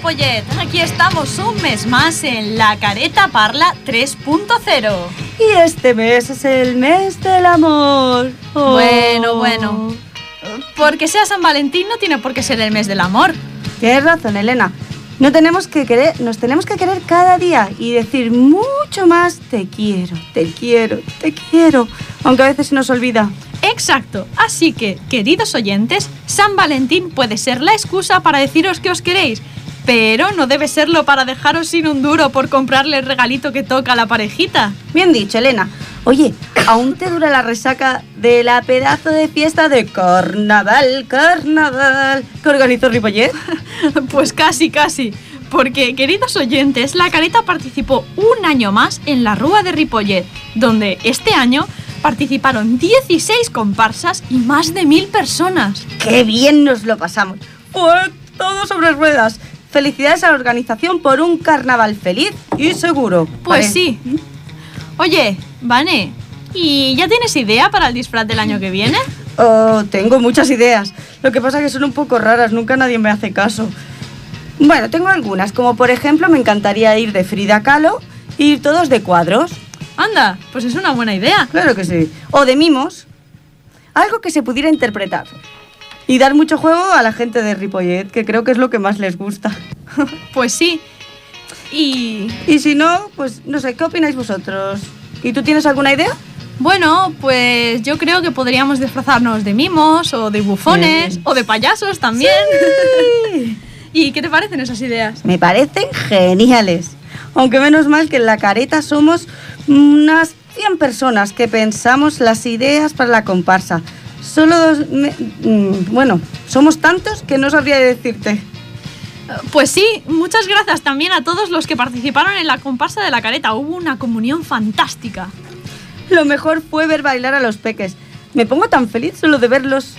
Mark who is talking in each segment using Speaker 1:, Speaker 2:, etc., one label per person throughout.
Speaker 1: Ripollet, aquí estamos un mes más en La Careta Parla 3.0.
Speaker 2: Y este mes es el mes del amor. Oh.
Speaker 1: Bueno, porque sea San Valentín no tiene por qué ser el mes del amor.
Speaker 2: Tienes razón, Elena. Nos tenemos que querer cada día y decir mucho más te quiero, aunque a veces se nos olvida.
Speaker 1: Exacto, así que, queridos oyentes, San Valentín puede ser la excusa para deciros que os queréis, pero no debe serlo para dejaros sin un duro por comprarle el regalito que toca a la parejita.
Speaker 2: Bien dicho, Elena. Oye, ¿aún te dura la resaca de la pedazo de fiesta de carnaval que organizó Ripollet?
Speaker 1: Pues casi, porque, queridos oyentes, La Careta participó un año más en la Rúa de Ripollet, donde este año participaron 16 comparsas y más de 1000 personas.
Speaker 2: ¡Qué bien nos lo pasamos! Fue todo sobre ruedas. Felicidades a la organización por un carnaval feliz y seguro.
Speaker 1: Pues sí. Oye, Vane, ¿y ya tienes idea para el disfraz del año que viene?
Speaker 2: Oh, tengo muchas ideas. Lo que pasa es que son un poco raras, nunca nadie me hace caso. Bueno, tengo algunas, como por ejemplo me encantaría ir de Frida Kahlo y ir todos de cuadros.
Speaker 1: Anda, pues es una buena idea.
Speaker 2: Claro que sí. O de mimos. Algo que se pudiera interpretar. Y dar mucho juego a la gente de Ripollet, que creo que es lo que más les gusta.
Speaker 1: Pues sí. Y
Speaker 2: si no, pues no sé, ¿qué opináis vosotros? ¿Y tú tienes alguna idea?
Speaker 1: Bueno, pues yo creo que podríamos disfrazarnos de mimos o de bufones o de payasos también.
Speaker 2: Sí.
Speaker 1: ¿Y qué te parecen esas ideas?
Speaker 2: Me parecen geniales. Aunque menos mal que en La Careta somos unas 100 personas que pensamos las ideas para la comparsa. Solo somos tantos que no sabría decirte.
Speaker 1: Pues sí, muchas gracias también a todos los que participaron en la comparsa de La Careta. Hubo una comunión fantástica.
Speaker 2: Lo mejor fue ver bailar a los peques. Me pongo tan feliz solo de verlos.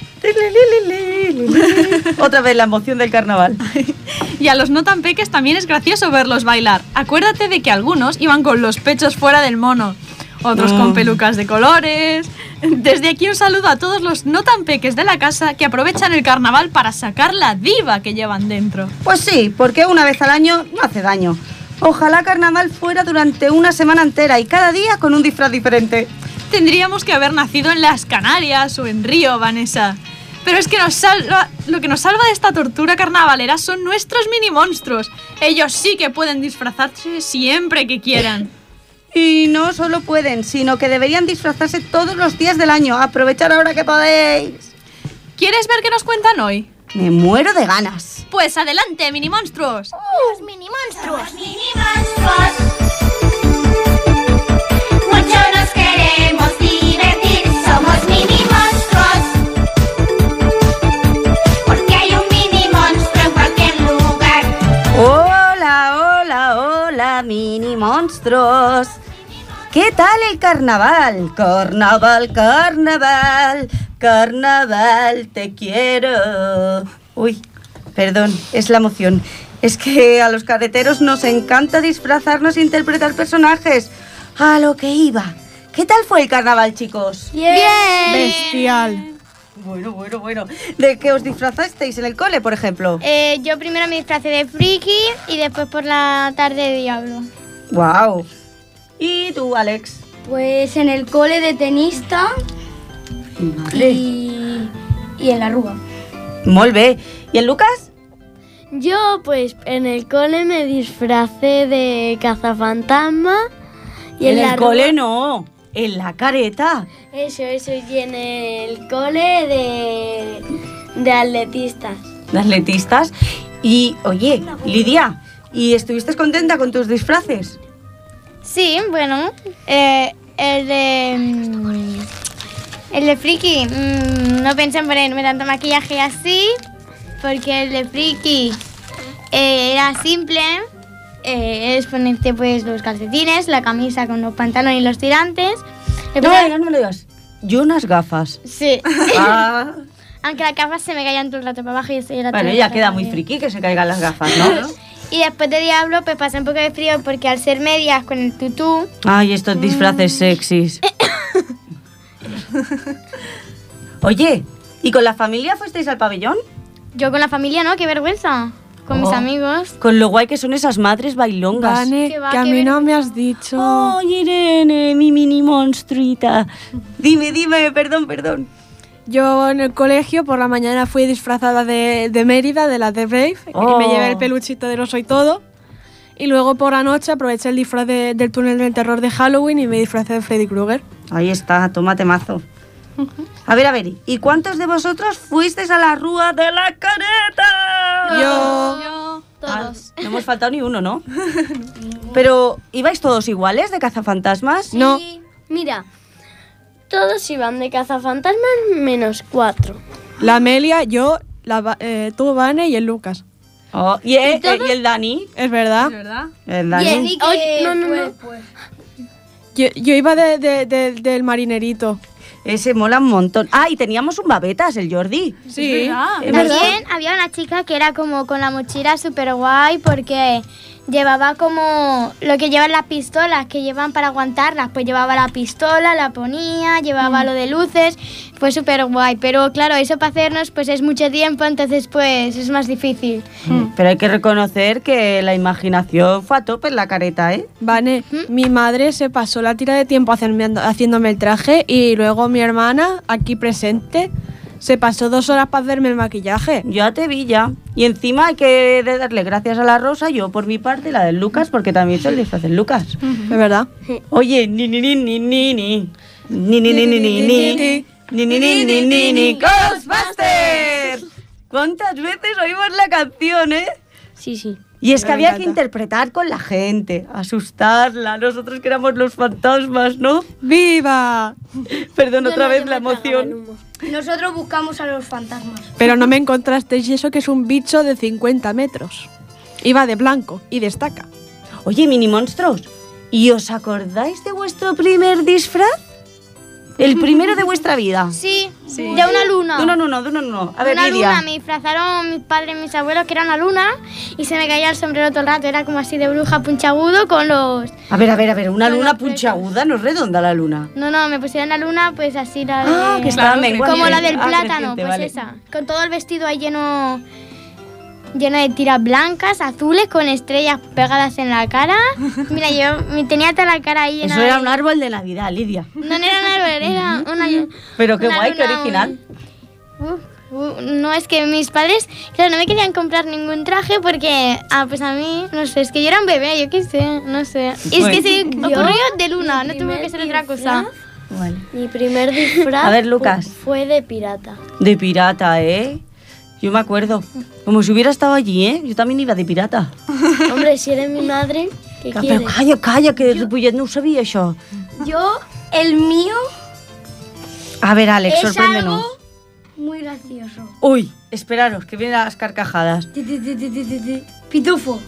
Speaker 2: Otra vez la emoción del carnaval.
Speaker 1: Y a los no tan peques también es gracioso verlos bailar. Acuérdate de que algunos iban con los pechos fuera del mono, otros con pelucas de colores. Desde aquí un saludo a todos los no tan peques de la casa que aprovechan el carnaval para sacar la diva que llevan dentro.
Speaker 2: Pues sí, porque una vez al año no hace daño. Ojalá carnaval fuera durante una semana entera y cada día con un disfraz diferente.
Speaker 1: Tendríamos que haber nacido en las Canarias o en Río, Vanessa. Pero es que lo que nos salva de esta tortura carnavalera son nuestros mini monstruos. Ellos sí que pueden disfrazarse siempre que quieran.
Speaker 2: Y no solo pueden, sino que deberían disfrazarse todos los días del año. Aprovechar ahora que podéis.
Speaker 1: ¿Quieres ver qué nos cuentan hoy?
Speaker 2: Me muero de ganas.
Speaker 1: Pues adelante, mini monstruos.
Speaker 3: Los mini monstruos. Los mini monstruos. Mucho nos queremos divertir. Somos mini monstruos. Porque hay un mini monstruo en cualquier lugar.
Speaker 2: Hola, mini monstruos. ¿Qué tal el carnaval? Carnaval, te quiero. Uy, perdón, es la emoción. Es que a los carreteros nos encanta disfrazarnos e interpretar personajes. A lo que iba. ¿Qué tal fue el carnaval, chicos?
Speaker 1: Bien.
Speaker 2: Bestial. Bueno. ¿De qué os disfrazasteis en el cole, por ejemplo?
Speaker 4: Yo primero me disfracé de friki y después por la tarde de diablo.
Speaker 2: Wow. ¿Y tú, Alex?
Speaker 5: Pues en el cole de tenista y en la Rúa.
Speaker 2: Molt bé. ¿Y en Lucas?
Speaker 5: Yo pues en el cole me disfracé de cazafantasma y
Speaker 2: en el cole no, en La Careta.
Speaker 5: Eso, y en el cole de atletistas.
Speaker 2: ¿De atletistas? Y, oye, Lidia, ¿y estuviste contenta con tus disfraces?
Speaker 4: Sí, bueno, el de friki, no pensé en ponerme tanto maquillaje así, porque el de friki era simple, es ponerte pues los calcetines, la camisa con los pantalones y los tirantes.
Speaker 2: No lo digas. Yo unas gafas.
Speaker 4: Sí.
Speaker 2: Ah.
Speaker 4: Aunque las gafas se me caían todo el rato para abajo y eso era
Speaker 2: bueno,
Speaker 4: todo
Speaker 2: ya queda muy friki que se caigan las gafas, ¿no?
Speaker 4: Y después de diablo pues pasé un poco de frío porque al ser medias con el tutú...
Speaker 2: Ay, estos disfraces sexys. Oye, ¿y con la familia fuisteis al pabellón?
Speaker 4: Yo con la familia no, qué vergüenza. con mis amigos.
Speaker 2: Con lo guay que son esas madres bailongas.
Speaker 5: Vane,
Speaker 4: Que va,
Speaker 5: que a
Speaker 4: que
Speaker 5: mí
Speaker 4: ven-
Speaker 5: no me has dicho.
Speaker 2: ¡Oh, Irene, mi mini monstruita! Dime, perdón.
Speaker 5: Yo en el colegio por la mañana fui disfrazada de Mérida, de la de Brave,
Speaker 2: Oh.
Speaker 5: y me llevé el peluchito del oso y todo. Y luego por la noche aproveché el disfraz del túnel del terror de Halloween y me disfracé de Freddy Krueger.
Speaker 2: Ahí está, tómate mazo. A ver, ¿y cuántos de vosotros fuisteis a la rúa de la careta?
Speaker 5: Yo.
Speaker 4: Todos.
Speaker 2: No hemos faltado ni uno, ¿no? Pero, ¿ibais todos iguales de cazafantasmas?
Speaker 5: No. Mira, todos iban de cazafantasmas menos 4. La Amelia, yo, tú, Vane y el Lucas.
Speaker 2: Oh, ¿y el Dani?
Speaker 5: Es verdad.
Speaker 1: ¿De verdad?
Speaker 2: El Dani.
Speaker 5: No. Yo iba del marinerito.
Speaker 2: Ese mola un montón. Ah, y teníamos un babetas, el Jordi.
Speaker 5: Sí.
Speaker 1: verdad.
Speaker 2: ¿Es verdad?
Speaker 4: También había una chica que era como con la mochila súper guay porque llevaba como lo que llevan las pistolas, que llevan para aguantarlas. Pues llevaba la pistola, la ponía, llevaba lo de luces. Fue súper guay. Pero claro, eso para hacernos pues es mucho tiempo, entonces pues es más difícil.
Speaker 2: Pero hay que reconocer que la imaginación fue a tope en la careta, ¿eh?
Speaker 5: Vane, mi madre se pasó la tira de tiempo haciéndome el traje y luego mi hermana, aquí presente, se pasó 2 horas para hacerme el maquillaje.
Speaker 2: Ya te vi ya. Y encima hay que darle gracias a la Rosa, yo por mi parte, y la del Lucas, porque también hizo el disfraz del Lucas.
Speaker 5: ¿Es verdad?
Speaker 2: Oye, ni, ¡Ghostbusters! ¿Cuántas veces oímos la canción, eh?
Speaker 5: Sí.
Speaker 2: Y es que
Speaker 5: Me
Speaker 2: había
Speaker 5: encanta.
Speaker 2: que interpretar con la gente, asustarla, nosotros que éramos los fantasmas, ¿no?
Speaker 5: ¡Viva!
Speaker 2: Perdón, otra vez la emoción.
Speaker 6: Nosotros buscamos a los fantasmas.
Speaker 5: Pero no me encontrasteis y eso que es un bicho de 50 metros. Iba de blanco y destaca.
Speaker 2: Oye, mini monstruos, ¿y os acordáis de vuestro primer disfraz? El primero de vuestra vida.
Speaker 4: Sí, de una luna.
Speaker 2: De una luna. A ver,
Speaker 4: una
Speaker 2: Lidia.
Speaker 4: luna, me disfrazaron mis padres y mis abuelos que era una luna y se me caía el sombrero todo el rato, era como así de bruja puntiagudo con los...
Speaker 2: A ver, una
Speaker 4: Con
Speaker 2: luna
Speaker 4: los
Speaker 2: puntiaguda, no es redonda la luna.
Speaker 4: No, me pusieron la luna pues así la de...
Speaker 2: Ah, que estaba menguante.
Speaker 4: como la del
Speaker 2: Ah,
Speaker 4: plátano,
Speaker 2: creciente,
Speaker 4: pues
Speaker 2: vale.
Speaker 4: esa. Con todo el vestido ahí lleno de tiras blancas, azules, con estrellas pegadas en la cara. Mira, yo tenía toda la cara ahí llena
Speaker 2: Eso era
Speaker 4: de-
Speaker 2: un árbol de Navidad, Lidia.
Speaker 4: No era un árbol, era una...
Speaker 2: Pero qué
Speaker 4: una
Speaker 2: guay, qué
Speaker 4: luna,
Speaker 2: original.
Speaker 4: No, es que mis padres, claro, no me querían comprar ningún traje porque, pues a mí, no sé, es que yo era un bebé, yo qué sé, no sé. Es
Speaker 2: Bueno.
Speaker 4: que se ocurrió de luna, no tuvo que ser otra cosa.
Speaker 2: Vale.
Speaker 5: Mi primer disfraz
Speaker 2: A ver, Lucas.
Speaker 5: fue de pirata.
Speaker 2: De pirata, ¿eh? Yo me acuerdo. Como si hubiera estado allí, ¿eh? Yo también iba de pirata.
Speaker 5: Hombre, si eres mi madre, ¿qué
Speaker 2: Pero
Speaker 5: quieres?
Speaker 2: calla, que de Ripollet no ho sabia, això.
Speaker 6: Yo, el mío
Speaker 2: A ver, Alex,
Speaker 6: es
Speaker 2: sorpréndenos.
Speaker 6: algo muy gracioso.
Speaker 2: Uy, esperaros, que vienen las carcajadas.
Speaker 6: Pitufo.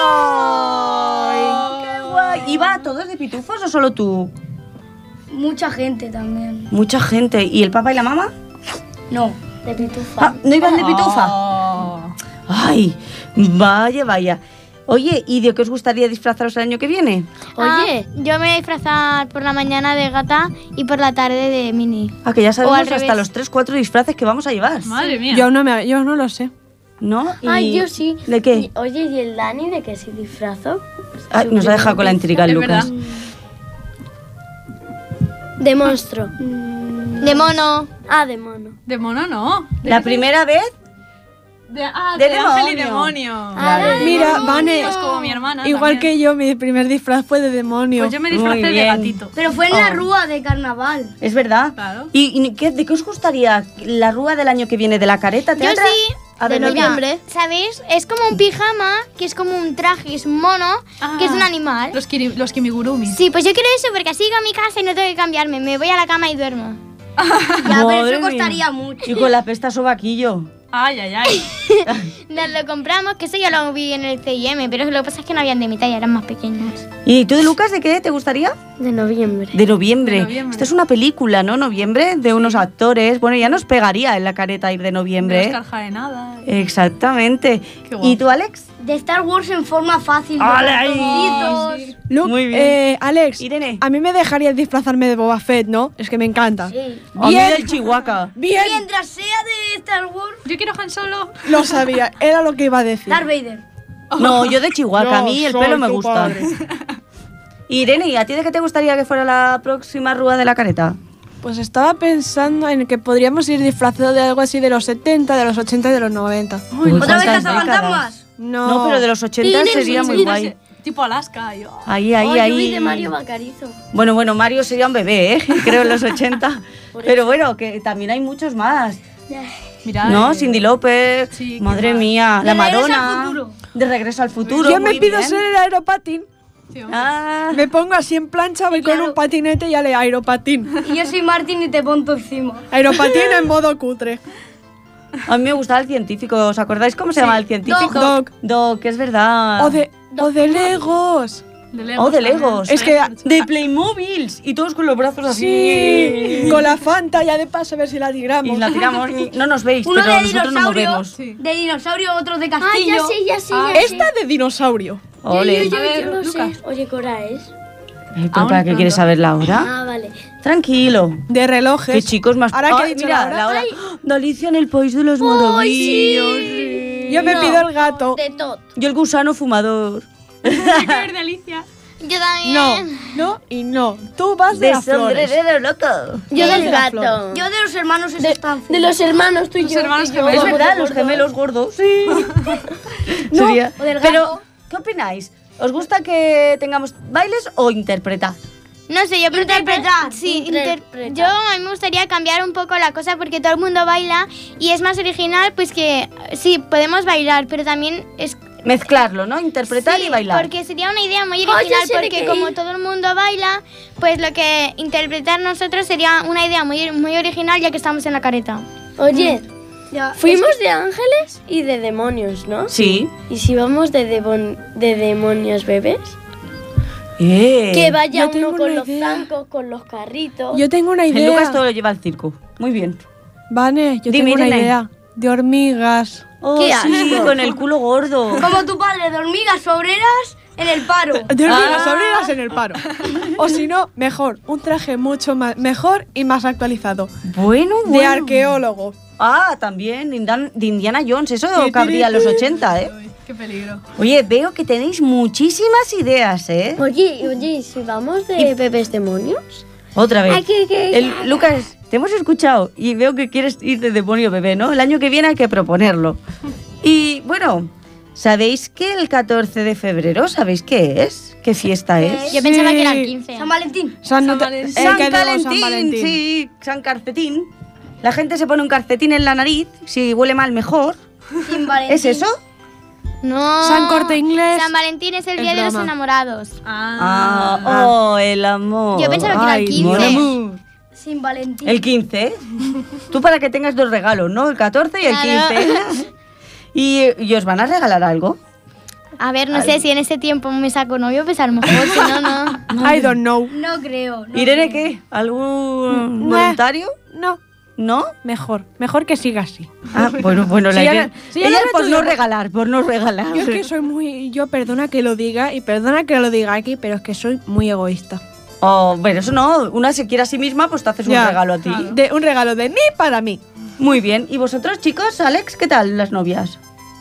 Speaker 2: ¡Ay! ¡Qué guay! ¿Iba todos de pitufos o solo tú?
Speaker 6: Mucha gente también.
Speaker 2: Mucha gente. ¿Y el papá y la mamá?
Speaker 6: No.
Speaker 5: De pitufa.
Speaker 2: Ah, ¿no iban de pitufa?
Speaker 1: Oh.
Speaker 2: Ay, vaya. Oye, ¿y de qué os gustaría disfrazaros el año que viene?
Speaker 5: Oye,
Speaker 4: Yo me voy a disfrazar por la mañana de gata y por la tarde de mini.
Speaker 2: Ah, que ya
Speaker 4: O
Speaker 2: sabemos
Speaker 4: al
Speaker 2: hasta
Speaker 4: revés.
Speaker 2: los 3-4 disfraces que vamos a llevar.
Speaker 1: Madre mía.
Speaker 5: yo no lo sé.
Speaker 2: ¿No?
Speaker 5: Ay, yo sí.
Speaker 2: ¿De qué?
Speaker 5: Oye, ¿y el Dani de qué se disfrazó?
Speaker 2: Ay, nos ha dejado con la intriga el
Speaker 1: Es
Speaker 2: Lucas.
Speaker 1: verdad.
Speaker 5: De monstruo.
Speaker 4: De mono.
Speaker 5: Ah, de mono.
Speaker 1: De mono no.
Speaker 2: La primera vez.
Speaker 1: De
Speaker 2: De
Speaker 1: ángel y
Speaker 2: demonio.
Speaker 1: demonio.
Speaker 2: Vale.
Speaker 5: Mira, Vane,
Speaker 1: Pues como mi hermana.
Speaker 5: igual
Speaker 1: también.
Speaker 5: que yo, mi primer disfraz fue de demonio.
Speaker 1: Pues yo me
Speaker 2: Muy
Speaker 1: disfracé de
Speaker 2: bien.
Speaker 1: gatito.
Speaker 6: Pero fue en la rúa de carnaval.
Speaker 2: Es verdad.
Speaker 1: Claro.
Speaker 2: ¿Y de qué os gustaría la rúa del año que viene de la careta?
Speaker 4: Yo
Speaker 2: teatra?
Speaker 4: sí.
Speaker 2: A ver,
Speaker 5: De
Speaker 2: Lidia.
Speaker 5: noviembre.
Speaker 4: ¿Sabéis? Es como un pijama, que es como un traje, que es un mono, que es un animal.
Speaker 1: Los kimigurumi.
Speaker 4: Sí, pues yo quiero eso porque así llego a mi casa y no tengo que cambiarme. Me voy a la cama y duermo.
Speaker 6: Ya, pero
Speaker 2: Madre
Speaker 6: eso
Speaker 2: mía.
Speaker 6: costaría mucho.
Speaker 2: Y con la pesta sobaquillo.
Speaker 1: Ay, ay, ay.
Speaker 4: Nos lo compramos, que eso ya lo vi en el C&M, pero lo que pasa es que no habían de mi talla, eran más pequeños.
Speaker 2: ¿Y tú, Lucas, de qué te gustaría?
Speaker 5: De noviembre.
Speaker 2: De noviembre.
Speaker 1: De noviembre.
Speaker 2: Esto es una película, ¿no? Noviembre, de unos actores. Bueno, ya nos pegaría en la careta ir de noviembre.
Speaker 1: De
Speaker 2: ¿eh?
Speaker 1: Oscar Jaenada.
Speaker 2: Exactamente.
Speaker 1: Qué guapo.
Speaker 2: ¿Y tú, Alex?
Speaker 6: De Star Wars en forma fácil. de
Speaker 2: ¡Ale ahí!
Speaker 6: botoncitos.
Speaker 5: Luke,
Speaker 2: Muy bien.
Speaker 5: Alex,
Speaker 2: Irene.
Speaker 5: a mí me dejarías disfrazarme de Boba Fett, ¿no? Es que me encanta.
Speaker 6: Sí.
Speaker 2: A mí del Chihuahua.
Speaker 5: Bien,
Speaker 6: Mientras sea de Star Wars,
Speaker 1: Yo quiero Han Solo.
Speaker 5: lo sabía, era lo que iba a decir.
Speaker 6: Darth Vader.
Speaker 2: No, yo de Chihuahua. A
Speaker 5: Yo
Speaker 2: mí el
Speaker 5: soy
Speaker 2: pelo me
Speaker 5: tu
Speaker 2: gusta.
Speaker 5: padre.
Speaker 2: Irene, ¿y a ti de qué te gustaría que fuera la próxima rúa de la careta?
Speaker 5: Pues estaba pensando en que podríamos ir disfrazados de algo así de los 70, de los 80 y de los 90.
Speaker 2: Uy,
Speaker 6: ¿Otra vez
Speaker 2: ¿cuántas
Speaker 6: cazafantasmas?
Speaker 5: No,
Speaker 2: No, pero de los 80 sería muy guay.
Speaker 1: Tipo Alaska. Yo.
Speaker 2: Ahí,
Speaker 6: Oh,
Speaker 2: ahí,
Speaker 6: yo vi
Speaker 2: ahí.
Speaker 6: de Mario Bacarizo.
Speaker 2: Bueno, Mario sería un bebé, creo en los 80. Pero bueno, que también hay muchos más.
Speaker 1: Mira.
Speaker 2: ¿No? Cindy López,
Speaker 1: sí, qué
Speaker 2: madre
Speaker 1: más.
Speaker 2: mía,
Speaker 6: De
Speaker 2: la
Speaker 6: Regreso al
Speaker 2: Madonna.
Speaker 6: Futuro.
Speaker 2: De Regreso al Futuro.
Speaker 5: Yo me
Speaker 2: muy
Speaker 5: pido
Speaker 2: bien.
Speaker 5: ser el aeropatín.
Speaker 1: Tío.
Speaker 2: Ah,
Speaker 5: Me pongo así en plancha, voy con
Speaker 6: claro.
Speaker 5: un patinete y ale aeropatín.
Speaker 6: Y yo soy Martín y te pongo encima.
Speaker 5: Aeropatín en modo cutre.
Speaker 2: a mí me gustaba el científico. ¿Os acordáis cómo se llama el científico?
Speaker 5: Doc.
Speaker 2: Doc, es verdad.
Speaker 5: O de Legos.
Speaker 1: De Legos.
Speaker 2: Oh, de
Speaker 1: también.
Speaker 2: Legos.
Speaker 5: Es que
Speaker 2: De Playmobiles. Y todos con los brazos así.
Speaker 5: sí, con la Fanta ya de paso a ver si la tiramos.
Speaker 2: Y la tiramos. No nos veis,
Speaker 6: Uno
Speaker 2: pero
Speaker 6: de
Speaker 2: nosotros nos
Speaker 6: dinosaurio,
Speaker 2: movemos.
Speaker 1: Sí.
Speaker 6: de dinosaurio, otro de
Speaker 7: Ah,
Speaker 6: castillo.
Speaker 7: ya sé, ya sé.
Speaker 1: Ah,
Speaker 7: ya sé.
Speaker 5: Esta de dinosaurio.
Speaker 2: Ole.
Speaker 7: Yo
Speaker 1: A ver,
Speaker 7: lo sé.
Speaker 1: Lucas.
Speaker 7: Oye, ¿qué hora es?
Speaker 2: ¿Pero
Speaker 1: Aún
Speaker 2: para qué
Speaker 1: pronto.
Speaker 2: quieres saber la hora?
Speaker 7: Ah, vale.
Speaker 2: Tranquilo.
Speaker 5: De relojes.
Speaker 2: Qué chicos más...
Speaker 5: Ahora que ha
Speaker 2: Ay,
Speaker 5: dicho
Speaker 2: mira,
Speaker 5: la hora.
Speaker 2: De Alicia en el País de los Maravillos. Sí.
Speaker 5: Yo me
Speaker 7: No,
Speaker 5: pido el gato.
Speaker 7: De todo.
Speaker 2: Yo el gusano fumador.
Speaker 1: Tiene que ver de Alicia.
Speaker 4: Yo también.
Speaker 5: No, no y no. Tú vas de,
Speaker 2: De
Speaker 5: las flores.
Speaker 2: sombrerero loco.
Speaker 7: Yo del
Speaker 5: de
Speaker 7: gato.
Speaker 5: flores.
Speaker 6: Yo de los hermanos estancia.
Speaker 7: De los hermanos, tú y
Speaker 1: Los
Speaker 7: yo.
Speaker 1: hermanos
Speaker 7: tú y yo.
Speaker 1: gemelos.
Speaker 2: Es verdad, los gemelos gordos. Sí.
Speaker 5: No,
Speaker 2: Sería-
Speaker 6: o del gato.
Speaker 2: Pero, ¿qué opináis? ¿Os gusta que tengamos bailes o interpretar?
Speaker 4: No sé, yo
Speaker 6: Interpretar.
Speaker 4: Sí,
Speaker 7: Interpretar.
Speaker 4: yo a mí me gustaría cambiar un poco la cosa porque todo el mundo baila y es más original, pues que sí, podemos bailar, pero también es
Speaker 2: Mezclarlo, ¿no? Interpretar
Speaker 4: sí,
Speaker 2: y bailar.
Speaker 4: porque sería una idea muy
Speaker 7: ya
Speaker 4: original
Speaker 7: sé de
Speaker 4: porque
Speaker 7: qué.
Speaker 4: como todo el mundo baila, pues lo que interpretar nosotros sería una idea muy original ya que estamos en la careta.
Speaker 7: Oye,
Speaker 6: Ya,
Speaker 7: fuimos de ángeles y de demonios, ¿no?
Speaker 2: Sí.
Speaker 7: ¿Y si vamos de demonios bebés? Que vaya
Speaker 5: yo tengo
Speaker 7: uno con
Speaker 5: una
Speaker 7: los
Speaker 5: idea.
Speaker 7: zancos, con los carritos.
Speaker 5: Yo tengo una
Speaker 2: El
Speaker 5: idea.
Speaker 2: Lucas todo lo lleva al circo. Muy bien.
Speaker 5: Vane, yo
Speaker 2: Dime,
Speaker 5: tengo una
Speaker 2: Irene.
Speaker 5: idea. De hormigas.
Speaker 2: Oh,
Speaker 7: ¡Qué
Speaker 2: sí,
Speaker 7: asco!
Speaker 2: con el culo gordo.
Speaker 6: Como tu padre, de hormigas obreras en el paro.
Speaker 5: De hormigas
Speaker 2: Ah.
Speaker 5: obreras en el paro. O si no, mejor, un traje mucho más mejor y más actualizado.
Speaker 2: Bueno,
Speaker 5: De
Speaker 2: bueno.
Speaker 5: arqueólogo.
Speaker 2: Ah, también, de Indiana Jones. Eso
Speaker 5: Ti,
Speaker 2: cabría en
Speaker 5: ti,
Speaker 2: los
Speaker 5: ti.
Speaker 2: 80, ¿eh?
Speaker 1: Uy, qué peligro.
Speaker 2: Oye, veo que tenéis muchísimas ideas, ¿eh?
Speaker 7: Oye, ¿y si vamos de bebés demonios?
Speaker 2: Otra vez.
Speaker 7: Ay, que-
Speaker 2: Lucas, te hemos escuchado y veo que quieres ir de demonio bebé, ¿no? El año que viene hay que proponerlo. Y bueno, ¿sabéis que el 14 de febrero, ¿sabéis qué es? ¿Qué fiesta es?
Speaker 4: Yo pensaba que era el 15.
Speaker 6: San Valentín.
Speaker 5: San
Speaker 1: Valentín.
Speaker 2: San
Speaker 5: que digo,
Speaker 2: Valentín, sí, San Calcetín. La gente se pone un calcetín en la nariz, si huele mal mejor.
Speaker 6: Sin Valentín.
Speaker 2: ¿Es eso?
Speaker 4: No.
Speaker 5: San Corte Inglés.
Speaker 4: San Valentín es el
Speaker 5: Es
Speaker 4: día de los
Speaker 5: broma.
Speaker 4: enamorados.
Speaker 2: Oh, el amor.
Speaker 4: Yo pensaba que era el
Speaker 5: Ay,
Speaker 4: 15.
Speaker 2: Mon amour.
Speaker 6: Sin Valentín.
Speaker 2: El 15, ¿eh? Tú para que tengas dos regalos, ¿no? El 14 y el
Speaker 4: Claro.
Speaker 2: 15. ¿Y os van a regalar algo?
Speaker 4: A ver, no sé si en ese tiempo me saco novio, pues a lo mejor, si no, no.
Speaker 5: I don't know.
Speaker 6: No creo. No
Speaker 2: ¿Irene
Speaker 6: creo.
Speaker 2: qué? ¿Algún
Speaker 5: Nah.
Speaker 2: voluntario?
Speaker 5: No,
Speaker 2: ¿No?
Speaker 5: mejor que siga así.
Speaker 2: Ah, bueno, la
Speaker 5: Si ya
Speaker 2: Irene.
Speaker 5: no- si ya
Speaker 2: Ella
Speaker 5: no
Speaker 2: es por
Speaker 5: me
Speaker 2: no
Speaker 5: tuviera-
Speaker 2: regalar, por no regalar.
Speaker 5: Yo es que soy muy... Yo perdona que lo diga y perdona que lo diga aquí, pero es que soy muy egoísta.
Speaker 2: Oh, bueno, eso no. Una se quiere a sí misma, pues te haces un
Speaker 5: Ya,
Speaker 2: regalo a ti.
Speaker 1: claro.
Speaker 5: De un regalo de mí para mí.
Speaker 2: Muy bien. ¿Y vosotros, chicos? Alex, ¿qué tal las novias?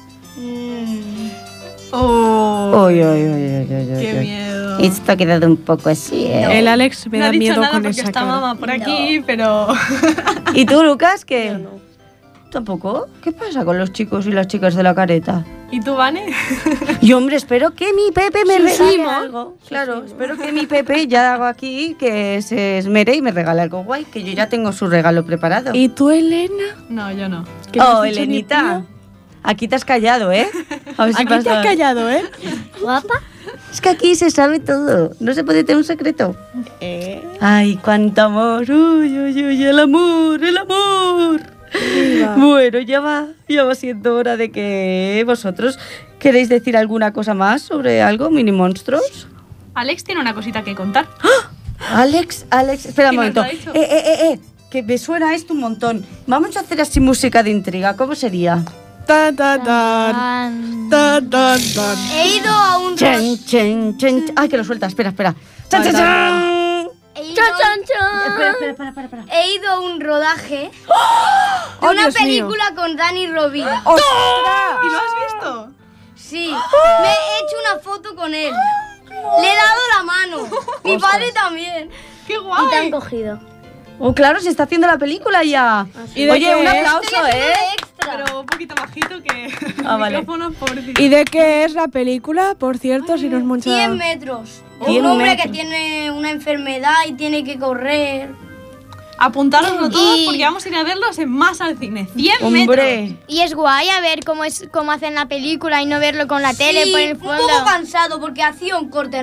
Speaker 1: Oh,
Speaker 2: Uy, uy, uy, uy, uy,
Speaker 1: qué
Speaker 2: uy.
Speaker 1: miedo.
Speaker 2: Esto ha quedado un poco así, ¿eh?
Speaker 5: El Alex me
Speaker 1: No
Speaker 5: da
Speaker 1: ha dicho
Speaker 5: miedo
Speaker 1: nada
Speaker 5: con
Speaker 1: porque
Speaker 5: esa
Speaker 1: está
Speaker 5: cara.
Speaker 1: mamá por aquí, pero...
Speaker 2: ¿Y tú, Lucas, qué? ¿Tampoco? ¿Qué pasa con los chicos y las chicas de la careta?
Speaker 1: ¿Y tú, Vane?
Speaker 2: Y hombre, espero que mi Pepe me regale
Speaker 7: Sufrimos.
Speaker 2: algo. Claro, espero que mi Pepe ya hago aquí que se esmere y me regale algo guay, que yo ya tengo su regalo preparado.
Speaker 5: ¿Y tú, Elena?
Speaker 1: No, yo no.
Speaker 5: ¿Que no has
Speaker 2: Oh,
Speaker 5: dicho ni
Speaker 2: Elenita,
Speaker 5: pío?
Speaker 2: aquí te has callado, ¿eh? A ver si
Speaker 5: Aquí te
Speaker 2: pasa.
Speaker 5: has callado, ¿eh?
Speaker 7: ¿Guapa?
Speaker 2: Es que aquí se sabe todo, no se puede tener un secreto. Ay, cuánto amor, uy, uy, uy, el amor, el amor. Bueno, ya va siendo hora de que vosotros queréis decir alguna cosa más sobre algo, mini monstruos.
Speaker 1: Alex tiene una cosita que contar.
Speaker 2: Alex, espera un
Speaker 1: ¿Quién nos
Speaker 2: momento.
Speaker 1: lo ha dicho?
Speaker 2: Que me suena esto un montón. Vamos a hacer así música de intriga, ¿cómo sería?
Speaker 5: Tan, tan, tan. Tan, tan, tan.
Speaker 6: He ido a un...
Speaker 2: Chen, chen, chen. Ay, que lo suelta. Espera. Chan, chan, chan.
Speaker 6: He ido,
Speaker 7: ¡Chan, chan, chan!
Speaker 6: para. He ido a un rodaje de
Speaker 5: ¡Oh,
Speaker 6: una
Speaker 5: Dios mío!
Speaker 6: película con Dani Rovira.
Speaker 5: ¡Ostras!
Speaker 1: ¿Y lo has visto?
Speaker 6: Sí, me he hecho una foto con él. Le he dado la mano. Mi padre también.
Speaker 1: ¡Qué
Speaker 7: Y te han
Speaker 1: guay!
Speaker 7: cogido.
Speaker 2: Oh, claro, se está haciendo la película ya.
Speaker 5: ¿Y de
Speaker 2: Oye,
Speaker 5: qué
Speaker 2: un
Speaker 5: es?
Speaker 2: aplauso,
Speaker 6: Estoy haciendo de extra.
Speaker 1: Pero un poquito bajito que
Speaker 2: Ah,
Speaker 1: el
Speaker 2: vale.
Speaker 1: micrófono por ti.
Speaker 5: ¿Y de qué es la película, por cierto, si no es mucha...
Speaker 6: 100 metros.
Speaker 2: 100
Speaker 6: Un hombre que
Speaker 2: metros.
Speaker 6: tiene una enfermedad y tiene que correr.
Speaker 1: Apuntároslo todos
Speaker 4: Y-
Speaker 1: porque vamos a ir a verlos en más al cine. 100 metros.
Speaker 2: Hombre.
Speaker 4: Y es guay a ver cómo hacen la película y no verlo con la tele
Speaker 6: Sí,
Speaker 4: por el
Speaker 6: un
Speaker 4: fondo.
Speaker 6: poco cansado porque acción, corte.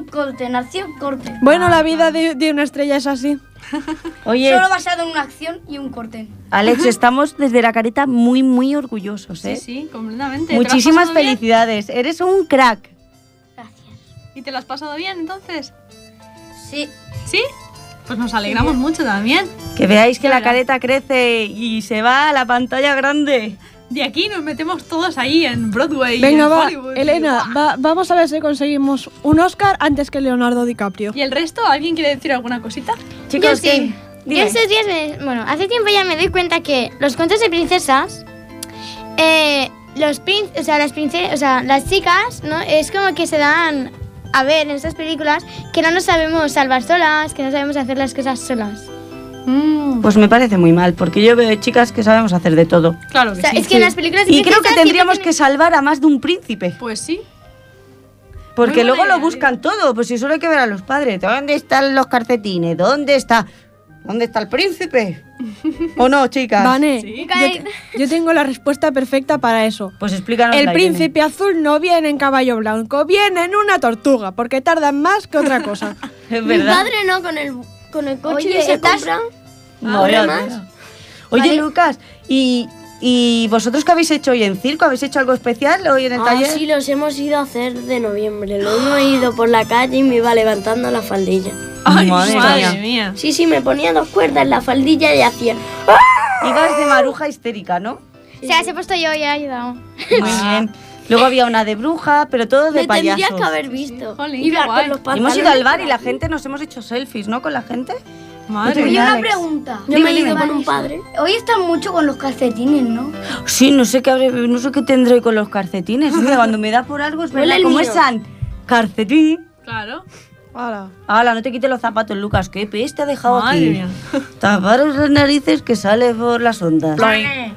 Speaker 5: Bueno, la vida de una estrella es así.
Speaker 2: Oye,
Speaker 6: Solo basado en una acción y un corte.
Speaker 2: Alex, estamos desde la careta muy, muy orgullosos, ¿eh?
Speaker 1: Sí, completamente. ¿Te lo has
Speaker 2: Muchísimas
Speaker 1: pasado bien?
Speaker 2: felicidades. Eres un crack.
Speaker 6: Gracias.
Speaker 1: ¿Y te lo has pasado bien entonces?
Speaker 6: Sí.
Speaker 1: ¿Sí? Pues nos alegramos mucho también.
Speaker 2: Que veáis que la
Speaker 1: Claro.
Speaker 2: careta crece y se va a la pantalla grande.
Speaker 1: De aquí nos metemos todos ahí en Broadway. y
Speaker 5: Venga,
Speaker 1: en
Speaker 5: va,
Speaker 1: Hollywood,
Speaker 5: Elena, vamos a ver si conseguimos un Oscar antes que Leonardo DiCaprio.
Speaker 1: ¿Y el resto? ¿Alguien quiere decir alguna cosita?
Speaker 2: Chicos,
Speaker 4: Yo sí.
Speaker 2: Dime.
Speaker 4: Yo estos días, bueno, hace tiempo ya me doy cuenta que los cuentos de princesas, las chicas, ¿no? Es como que se dan a ver en estas películas que no nos sabemos salvar solas, que no sabemos hacer las cosas solas.
Speaker 2: Pues me parece muy mal, porque yo veo chicas que sabemos hacer de todo.
Speaker 1: Claro
Speaker 4: O
Speaker 1: que
Speaker 4: sea,
Speaker 1: sí.
Speaker 4: es que en las películas de
Speaker 2: Y creo que
Speaker 4: princesas
Speaker 2: tendríamos
Speaker 4: siempre
Speaker 2: que salvar a más de un príncipe.
Speaker 1: Pues sí.
Speaker 2: Porque
Speaker 1: Muy
Speaker 2: luego
Speaker 1: buena
Speaker 2: lo
Speaker 1: idea,
Speaker 2: buscan todo. Pues si solo hay que ver a los padres. ¿Dónde están los calcetines? ¿Dónde está el príncipe? ¿O no, chicas?
Speaker 5: Vane,
Speaker 1: Sí.
Speaker 5: yo tengo la respuesta perfecta para eso.
Speaker 2: Pues explícanos.
Speaker 5: El príncipe azul no viene en caballo blanco, viene en una tortuga, porque tardan más que otra cosa.
Speaker 2: Es
Speaker 7: Mi
Speaker 2: verdad.
Speaker 7: padre no, con el coche
Speaker 6: Oye,
Speaker 7: que se
Speaker 6: estás-
Speaker 7: compra.
Speaker 2: No,
Speaker 7: ahora
Speaker 2: ya,
Speaker 7: más.
Speaker 2: ya. Oye,
Speaker 6: Vale.
Speaker 2: Lucas, ¿y vosotros qué habéis hecho hoy en circo? ¿Habéis hecho algo especial hoy en el
Speaker 7: Ah,
Speaker 2: taller?
Speaker 7: sí, los hemos ido a hacer de noviembre. Lo hemos ido por la calle y me iba levantando la faldilla.
Speaker 1: Ay,
Speaker 2: Madre
Speaker 1: madre,
Speaker 2: mía.
Speaker 1: mía.
Speaker 7: Sí, me ponía 2 cuerdas en la faldilla y hacía...
Speaker 2: Ibas de maruja histérica, ¿no?
Speaker 4: O sea, se he puesto yo y he ayudado.
Speaker 2: Muy bien. Luego había una de bruja, pero todo de
Speaker 7: Me
Speaker 2: payasos.
Speaker 7: tendrías que haber visto.
Speaker 1: Jolín,
Speaker 7: Iba
Speaker 1: qué guay.
Speaker 7: con los
Speaker 2: Y
Speaker 7: pantalones.
Speaker 2: hemos ido al bar y la gente nos hemos hecho selfies, ¿no? Con la gente.
Speaker 1: Madre
Speaker 2: Oye,
Speaker 6: Oye,
Speaker 1: mía.
Speaker 6: una
Speaker 2: Alex.
Speaker 6: pregunta.
Speaker 7: Yo me he ido con un padre.
Speaker 6: Hoy están mucho con los calcetines, ¿no?
Speaker 2: Sí, no sé qué tendré con los calcetines. Mira, cuando me da por algo es
Speaker 7: Huele
Speaker 2: verdad.
Speaker 7: el
Speaker 2: ¿Cómo
Speaker 7: mío.
Speaker 2: es San? Calcetín.
Speaker 1: Claro.
Speaker 5: Hala.
Speaker 2: Hala, no te quites los zapatos, Lucas. ¿Qué peste ha dejado
Speaker 1: Madre
Speaker 2: aquí?
Speaker 1: mía.
Speaker 2: Taparos las narices que sale por las ondas.
Speaker 1: Ploing.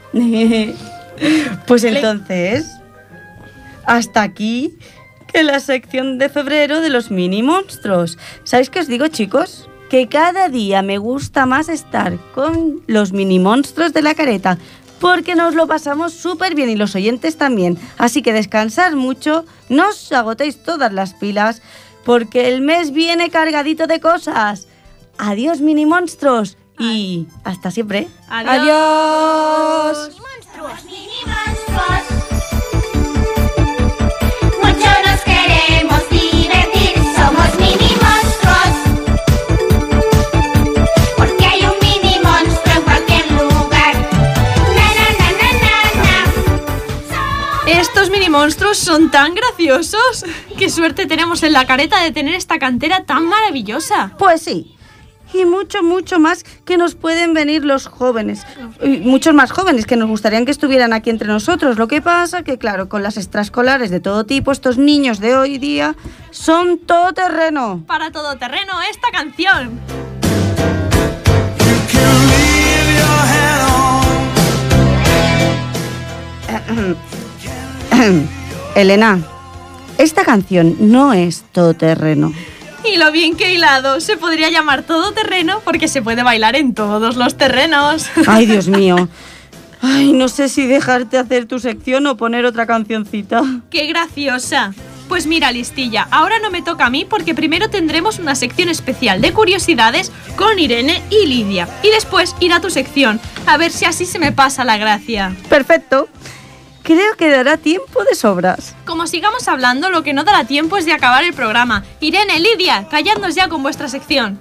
Speaker 2: Pues entonces, hasta aquí que la sección de febrero de los mini monstruos. ¿Sabéis qué os digo, chicos? Que cada día me gusta más estar con los mini monstruos de la careta, porque nos lo pasamos súper bien y los oyentes también. Así que descansad mucho, no os agotéis todas las pilas, porque el mes viene cargadito de cosas. Adiós, mini monstruos, y hasta siempre.
Speaker 5: Adiós.
Speaker 3: Monstruos, mini monstruos. Mucho nos queremos divertir, somos mini monstruos. Porque hay un mini monstruo en cualquier lugar. Na na na na na na.
Speaker 1: Estos mini monstruos son tan graciosos. Qué suerte tenemos en la careta de tener esta cantera tan maravillosa.
Speaker 2: Pues sí. Y mucho, mucho más que nos pueden venir los jóvenes. Y muchos más jóvenes que nos gustarían que estuvieran aquí entre nosotros. Lo que pasa que, claro, con las extraescolares de todo tipo, estos niños de hoy día son todoterreno.
Speaker 1: Para todo terreno, esta canción.
Speaker 2: Elena, esta canción no es todoterreno.
Speaker 1: Y lo bien que hilado, se podría llamar todo terreno porque se puede bailar en todos los terrenos.
Speaker 2: Ay, Dios mío. Ay, no sé si dejarte hacer tu sección o poner otra cancioncita.
Speaker 1: ¡Qué graciosa! Pues mira, listilla, ahora no me toca a mí porque primero tendremos una sección especial de curiosidades con Irene y Lidia. Y después irá tu sección, a ver si así se me pasa la gracia.
Speaker 2: Perfecto. Creo que dará tiempo de sobras.
Speaker 1: Como sigamos hablando, lo que no dará tiempo es de acabar el programa. Irene, Lidia, calladnos ya con vuestra sección.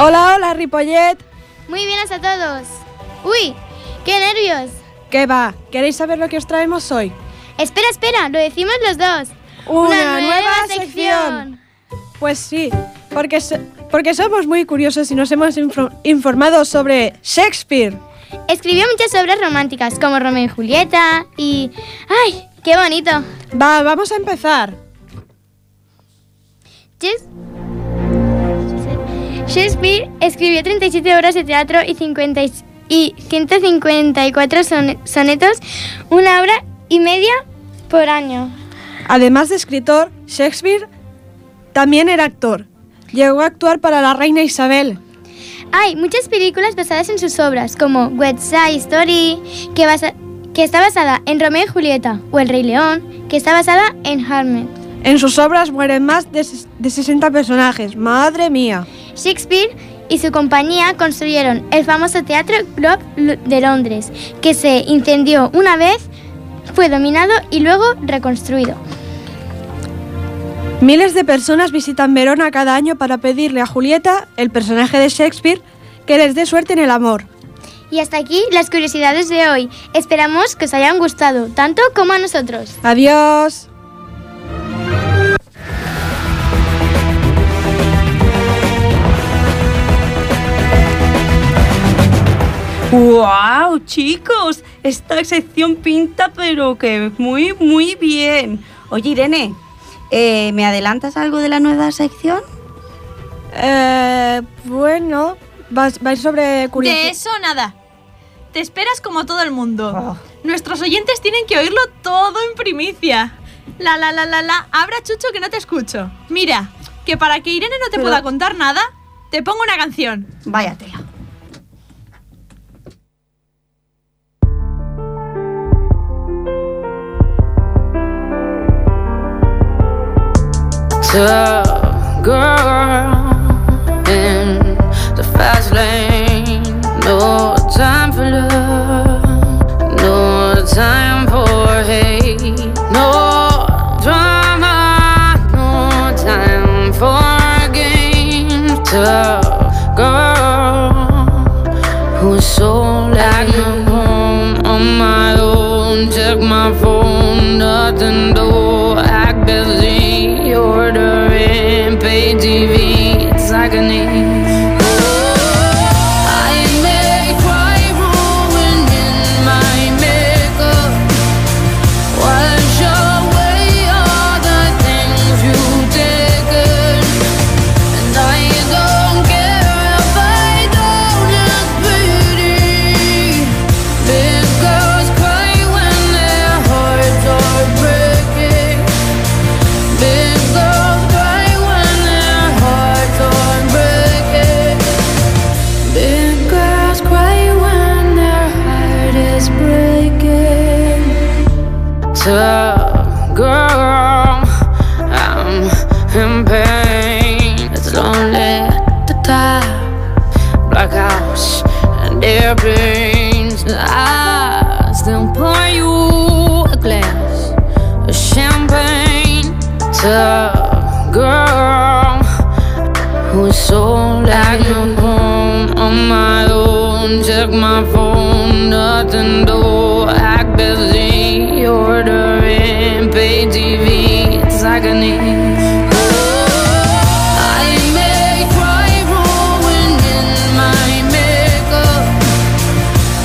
Speaker 5: Hola, hola, Ripollet.
Speaker 4: Muy buenas a todos. ¡Uy! ¡Qué nervios!
Speaker 5: ¿Qué va? ¿Queréis saber lo que os traemos hoy?
Speaker 4: Espera, lo decimos los dos.
Speaker 5: ¡Una nueva sección! Pues sí, porque somos muy curiosos y nos hemos informado sobre Shakespeare.
Speaker 4: Escribió muchas obras románticas, como Romeo y Julieta y... ¡Ay, qué bonito!
Speaker 5: Vamos a empezar.
Speaker 4: Shakespeare escribió 37 obras de teatro y 154 sonetos, 1 hora y media por año.
Speaker 5: Además de escritor, Shakespeare también era actor. Llegó a actuar para la reina Isabel.
Speaker 4: Hay muchas películas basadas en sus obras, como West Side Story, que está basada en Romeo y Julieta, o El Rey León, que está basada en Hamlet.
Speaker 5: En sus obras mueren más de 60 personajes. ¡Madre mía!
Speaker 4: Shakespeare y su compañía construyeron el famoso Teatro Globe de Londres, que se incendió una vez, fue dominado y luego reconstruido.
Speaker 5: Miles de personas visitan Verona cada año para pedirle a Julieta, el personaje de Shakespeare, que les dé suerte en el amor.
Speaker 4: Y hasta aquí las curiosidades de hoy. Esperamos que os hayan gustado, tanto como a nosotros.
Speaker 5: ¡Adiós!
Speaker 2: ¡Wow, chicos! Esta sección pinta pero que muy, muy bien. Oye, Irene, ¿me adelantas algo de la nueva sección?
Speaker 5: Bueno, vais sobre curiosidad.
Speaker 1: De eso nada. Te esperas como todo el mundo.
Speaker 2: Oh.
Speaker 1: Nuestros oyentes tienen que oírlo todo en primicia. Abra, Chucho, que no te escucho. Mira, que para que Irene no te pueda contar nada, te pongo una canción.
Speaker 2: Váyatela.
Speaker 8: Tough girl in the fast lane. No time for love, no time for hate, no drama, no time for games. Tough girl who's so like I'm home on my own. Check my phone, nothing to act busy. Ordering, pay TV, it's agony. I may cry ruin in my makeup. Wash away all the things you've taken, and I don't care if I don't look pretty. Big girls cry when their hearts are breaking. Big girls cry when their hearts are breaking. Big girls cry when their heart is breaking. Tough girl, I'm in pain. It's lonely at the top. Black house and airplanes. I still pour you a glass of champagne. Tough girl who's so like I'm home on my own. Check my phone, nothing to act busy. Ordering, pay TV, it's agony. I may cry ruin in my makeup.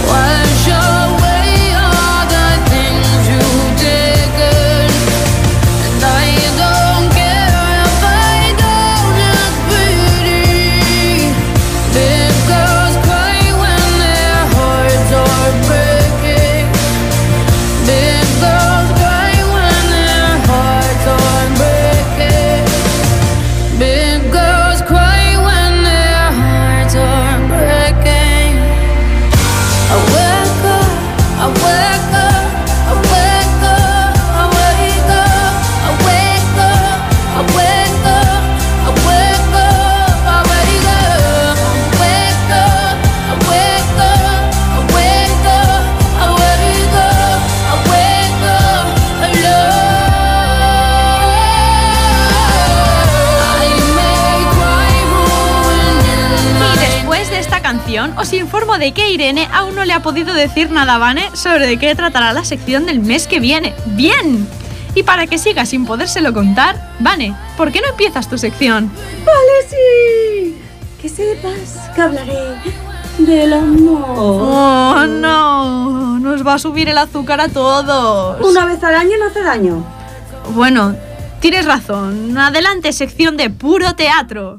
Speaker 1: canción, os informo de que Irene aún no le ha podido decir nada a Vane sobre de qué tratará la sección del mes que viene. ¡Bien! Y para que siga sin podérselo contar, Vane, ¿por qué no empiezas tu sección?
Speaker 2: Vale, sí. Que sepas que hablaré del amor.
Speaker 1: ¡Oh, no! Nos va a subir el azúcar a todos.
Speaker 2: Una vez al año no hace daño.
Speaker 1: Bueno, tienes razón. Adelante, sección de puro teatro.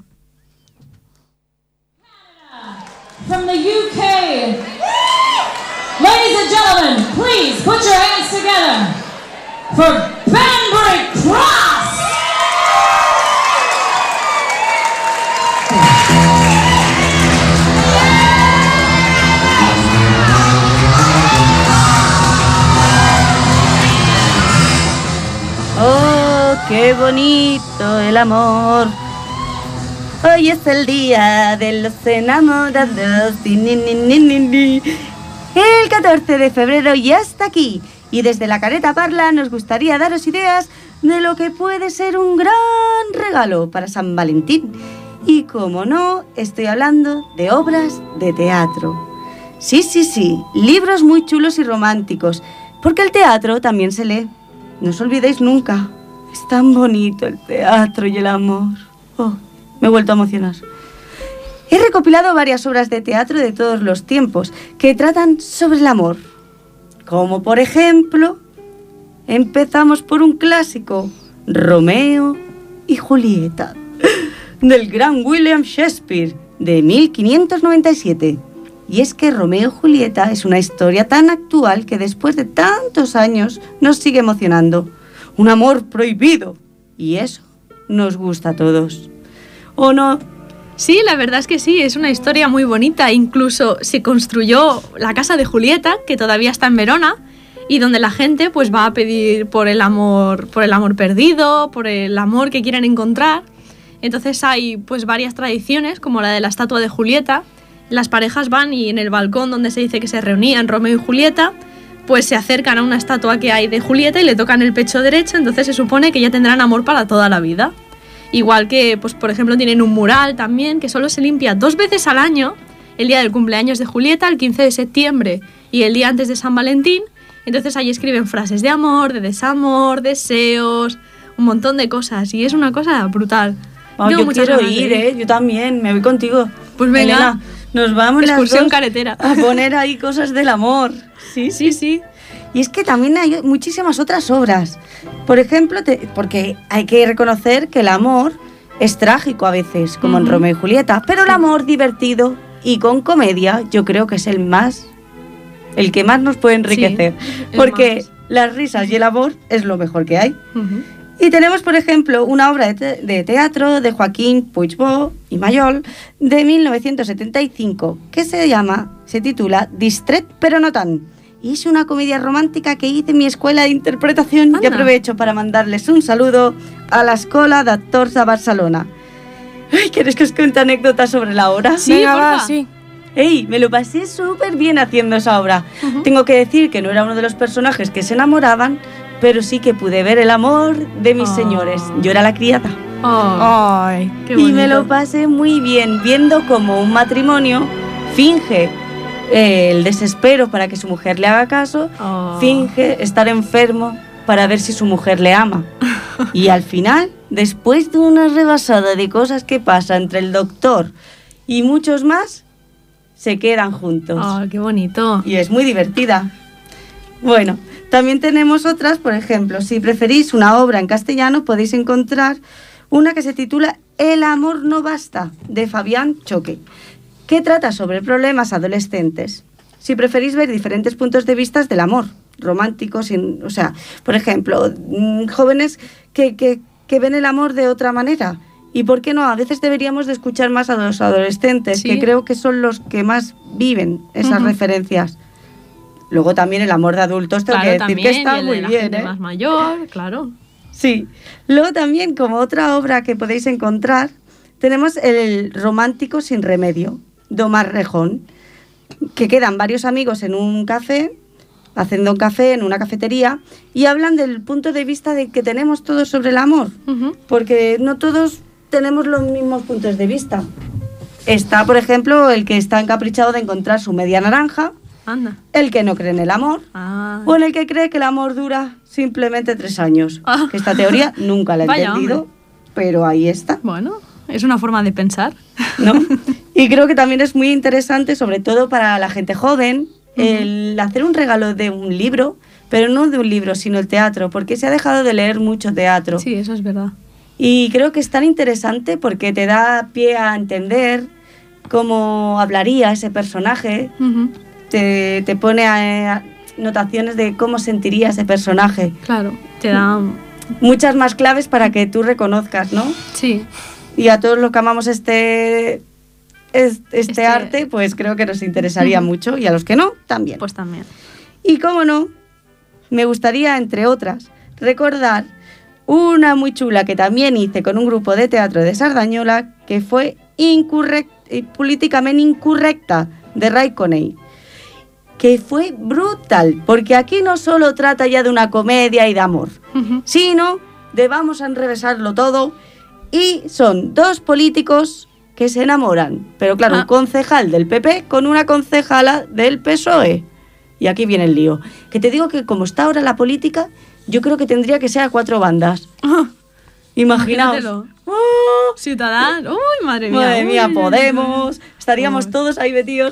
Speaker 9: From the UK, ladies and gentlemen, please put your hands together for Banbury Cross!
Speaker 2: Oh, qué bonito el amor. Hoy es el día de los enamorados. El 14 de febrero ya está aquí. Y desde la Careta Parla nos gustaría daros ideas de lo que puede ser un gran regalo para San Valentín. Y como no, estoy hablando de obras de teatro. Sí, libros muy chulos y románticos. Porque el teatro también se lee. No os olvidéis nunca. Es tan bonito el teatro y el amor. Oh, me he vuelto a emocionar. He recopilado varias obras de teatro de todos los tiempos que tratan sobre el amor. Como por ejemplo, empezamos por un clásico, Romeo y Julieta, del gran William Shakespeare, de 1597. Y es que Romeo y Julieta es una historia tan actual que después de tantos años nos sigue emocionando. Un amor prohibido. Y eso nos gusta a todos. ¿O no?
Speaker 1: Sí, la verdad es que sí, es una historia muy bonita. Incluso se construyó la casa de Julieta, que todavía está en Verona, y donde la gente pues va a pedir por el amor perdido, por el amor que quieren encontrar. Entonces hay pues varias tradiciones, como la de la estatua de Julieta. Las parejas van y en el balcón donde se dice que se reunían Romeo y Julieta, pues se acercan a una estatua que hay de Julieta y le tocan el pecho derecho, entonces se supone que ya tendrán amor para toda la vida. Igual que, pues por ejemplo, tienen un mural también que solo se limpia 2 veces al año, el día del cumpleaños de Julieta, el 15 de septiembre y el día antes de San Valentín. Entonces ahí escriben frases de amor, de desamor, deseos, un montón de cosas y es una cosa brutal.
Speaker 2: Oh, yo quiero ir, yo también, me voy contigo.
Speaker 1: Pues venga,
Speaker 2: Elena, nos vamos
Speaker 1: excursión
Speaker 2: las dos
Speaker 1: carretera
Speaker 2: a poner ahí cosas del amor. Sí. Y es que también hay muchísimas otras obras. Por ejemplo, porque hay que reconocer que el amor es trágico a veces, como en Romeo y Julieta, pero el amor divertido y con comedia yo creo que es el que más nos puede enriquecer. Porque las risas y el amor es lo mejor que hay. Y tenemos, por ejemplo, una obra de teatro de Joaquín Puigdemont y Mayol de 1975 que se titula Distret pero no tan. Y es una comedia romántica que hice en mi escuela de interpretación. Y aprovecho para mandarles un saludo a la Escola d'Actors de Barcelona. Ay, ¿quieres que os cuente anécdotas sobre la obra?
Speaker 1: Sí, porfa. Sí.
Speaker 2: ¡Ey! Me lo pasé súper bien haciendo esa obra. Tengo que decir que no era uno de los personajes que se enamoraban, pero sí que pude ver el amor de mis señores. Yo era la criada.
Speaker 1: Ay, qué bonito.
Speaker 2: Y me lo pasé muy bien, viendo cómo un matrimonio finge el desespero para que su mujer le haga caso, finge estar enfermo para ver si su mujer le ama. Y al final, después de una rebasada de cosas que pasa entre el doctor y muchos más, se quedan juntos.
Speaker 1: ¡Qué bonito!
Speaker 2: Y es muy divertida. Bueno, también tenemos otras, por ejemplo, si preferís una obra en castellano, podéis encontrar una que se titula El amor no basta, de Fabián Choque, que trata sobre problemas adolescentes. Si preferís ver diferentes puntos de vista del amor romántico, por ejemplo, jóvenes que ven el amor de otra manera. Y por qué no, a veces deberíamos de escuchar más a los adolescentes, que creo que son los que más viven esas referencias. Luego también el amor de adultos, tengo que decir que está muy bien,
Speaker 1: gente más mayor, claro.
Speaker 2: Sí. Luego también, como otra obra que podéis encontrar, tenemos El romántico sin remedio, de Omar Rejón, que quedan varios amigos en un café, haciendo un café en una cafetería, y hablan del punto de vista de que tenemos todos sobre el amor, porque no todos tenemos los mismos puntos de vista. está, por ejemplo, el que está encaprichado de encontrar su media naranja,
Speaker 1: Anda.
Speaker 2: el que no cree en el amor, o en el que cree que el amor dura simplemente 3 años. Que esta teoría nunca la he
Speaker 1: Vaya,
Speaker 2: entendido,
Speaker 1: hombre.
Speaker 2: pero ahí está.
Speaker 1: Bueno, es una forma de pensar.
Speaker 2: ¿No? Y creo que también es muy interesante, sobre todo para la gente joven, el hacer un regalo de un libro, pero no de un libro, sino el teatro, porque se ha dejado de leer mucho teatro.
Speaker 1: Sí, eso es verdad.
Speaker 2: Y creo que es tan interesante porque te da pie a entender cómo hablaría ese personaje, te pone notaciones de cómo sentiría ese personaje.
Speaker 1: Claro, te da
Speaker 2: muchas más claves para que tú reconozcas, ¿no?
Speaker 1: Sí.
Speaker 2: Y a todos los que amamos este arte, pues creo que nos interesaría mucho, y a los que no, también.
Speaker 1: Pues también.
Speaker 2: Y cómo no, me gustaría, entre otras, recordar una muy chula que también hice con un grupo de teatro de Sardañola, que fue políticamente incorrecta, de Ray Coney, que fue brutal, porque aquí no solo trata ya de una comedia y de amor, sino de vamos a enrevesarlo todo, y son 2 políticos que se enamoran, pero claro, un concejal del PP con una concejala del PSOE. Y aquí viene el lío. Que te digo que como está ahora la política, yo creo que tendría que ser a 4 bandas. Imaginaos.
Speaker 1: Ciudadanos. Uy, madre mía.
Speaker 2: Madre mía,
Speaker 1: Uy,
Speaker 2: Podemos. Estaríamos todos ahí metidos.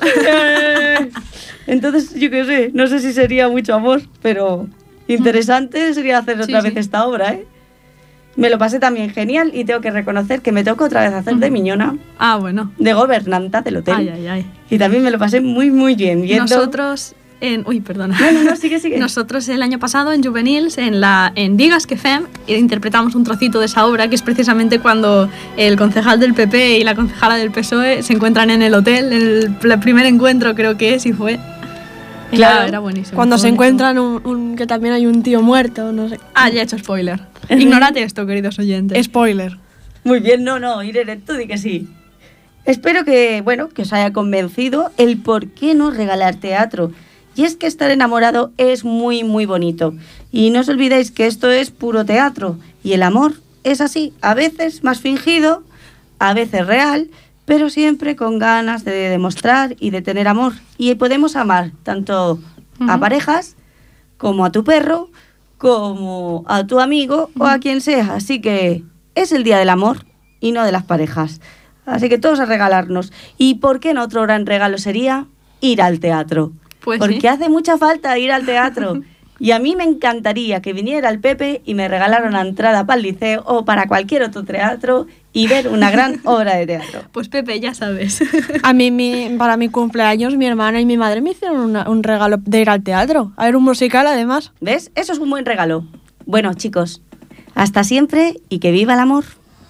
Speaker 2: Entonces, yo qué sé, no sé si sería mucho amor, pero interesante sería hacer otra vez esta obra, ¿eh? Me lo pasé también genial, y tengo que reconocer que me toca otra vez hacer de miñona.
Speaker 1: Ah, bueno.
Speaker 2: De gobernanta del hotel.
Speaker 1: Ay, ay, ay.
Speaker 2: Y también me lo pasé muy, muy bien. Viendo...
Speaker 1: Nosotros... Uy, perdona.
Speaker 2: No, sigue.
Speaker 1: Nosotros el año pasado en Juvenils, en Digas que Fem, interpretamos un trocito de esa obra, que es precisamente cuando el concejal del PP y la concejala del PSOE se encuentran en el hotel, el primer encuentro creo que es, y fue...
Speaker 2: Claro,
Speaker 1: era buenísimo.
Speaker 5: Cuando se
Speaker 1: buenísimo.
Speaker 5: encuentran que también hay un tío muerto, no sé.
Speaker 1: Ah, ya he hecho spoiler. Ignorad esto, queridos oyentes.
Speaker 5: Spoiler.
Speaker 2: Muy bien, no, Irene, tú di que sí. Espero que, bueno, que os haya convencido el por qué no regalar teatro. Y es que estar enamorado es muy, muy bonito. Y no os olvidéis que esto es puro teatro. Y el amor es así, a veces más fingido, a veces real, pero siempre con ganas de demostrar y de tener amor. Y podemos amar tanto a parejas, como a tu perro, como a tu amigo o a quien sea. Así que es el día del amor y no de las parejas. Así que todos a regalarnos. ¿Y por qué no otro gran regalo sería ir al teatro?
Speaker 1: Pues
Speaker 2: porque
Speaker 1: sí.
Speaker 2: hace mucha falta ir al teatro. Y a mí me encantaría que viniera el Pepe y me regalara una entrada para el liceo o para cualquier otro teatro y ver una gran obra de teatro.
Speaker 1: Pues Pepe, ya sabes.
Speaker 5: A mí, para mi cumpleaños, mi hermana y mi madre me hicieron un regalo de ir al teatro. A ver un musical, además.
Speaker 2: ¿Ves? Eso es un buen regalo. Bueno, chicos, hasta siempre y que viva el amor.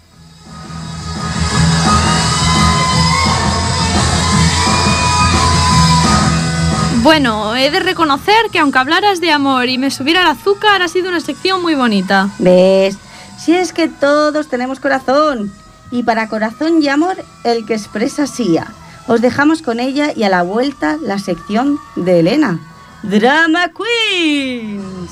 Speaker 1: Bueno, he de reconocer que aunque hablaras de amor y me subiera el azúcar, ha sido una sección muy bonita.
Speaker 2: ¿Ves? Si es que todos tenemos corazón. Y para corazón y amor, el que expresa Sia. Os dejamos con ella y a la vuelta la sección de Elena. Drama Queens.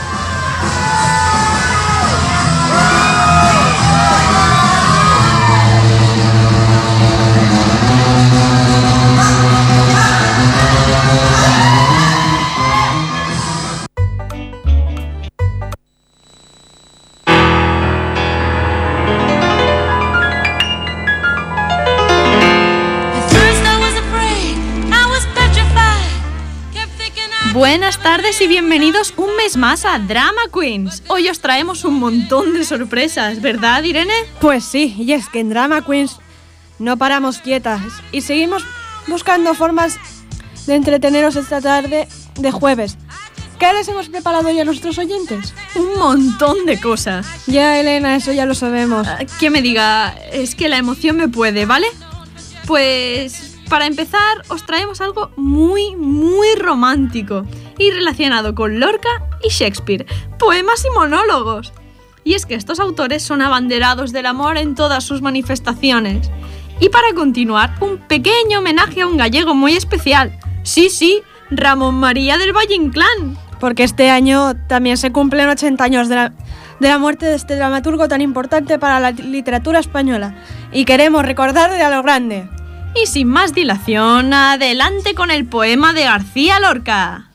Speaker 1: Buenas tardes y bienvenidos un mes más a Drama Queens. Hoy os traemos un montón de sorpresas, ¿verdad, Irene?
Speaker 5: Pues sí, y es que en Drama Queens no paramos quietas y seguimos buscando formas de entreteneros esta tarde de jueves. ¿Qué les hemos preparado hoy a nuestros oyentes?
Speaker 1: Un montón de cosas.
Speaker 5: Ya, Elena, eso ya lo sabemos.
Speaker 1: Que me diga, es que la emoción me puede, ¿vale? Pues... para empezar, os traemos algo muy, muy romántico y relacionado con Lorca y Shakespeare, poemas y monólogos. Y es que estos autores son abanderados del amor en todas sus manifestaciones. Y para continuar, un pequeño homenaje a un gallego muy especial. Sí, Ramón María del Valle Inclán.
Speaker 5: Porque este año también se cumplen 80 años de la muerte de este dramaturgo tan importante para la literatura española. Y queremos recordarle a lo grande.
Speaker 1: Y sin más dilación, adelante con el poema de García Lorca.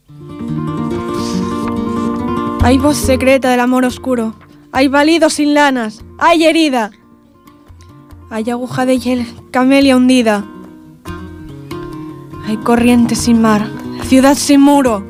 Speaker 5: Hay voz secreta del amor oscuro, hay balido sin lanas, hay herida, hay aguja de hiel, camelia hundida, hay corriente sin mar, ciudad sin muro,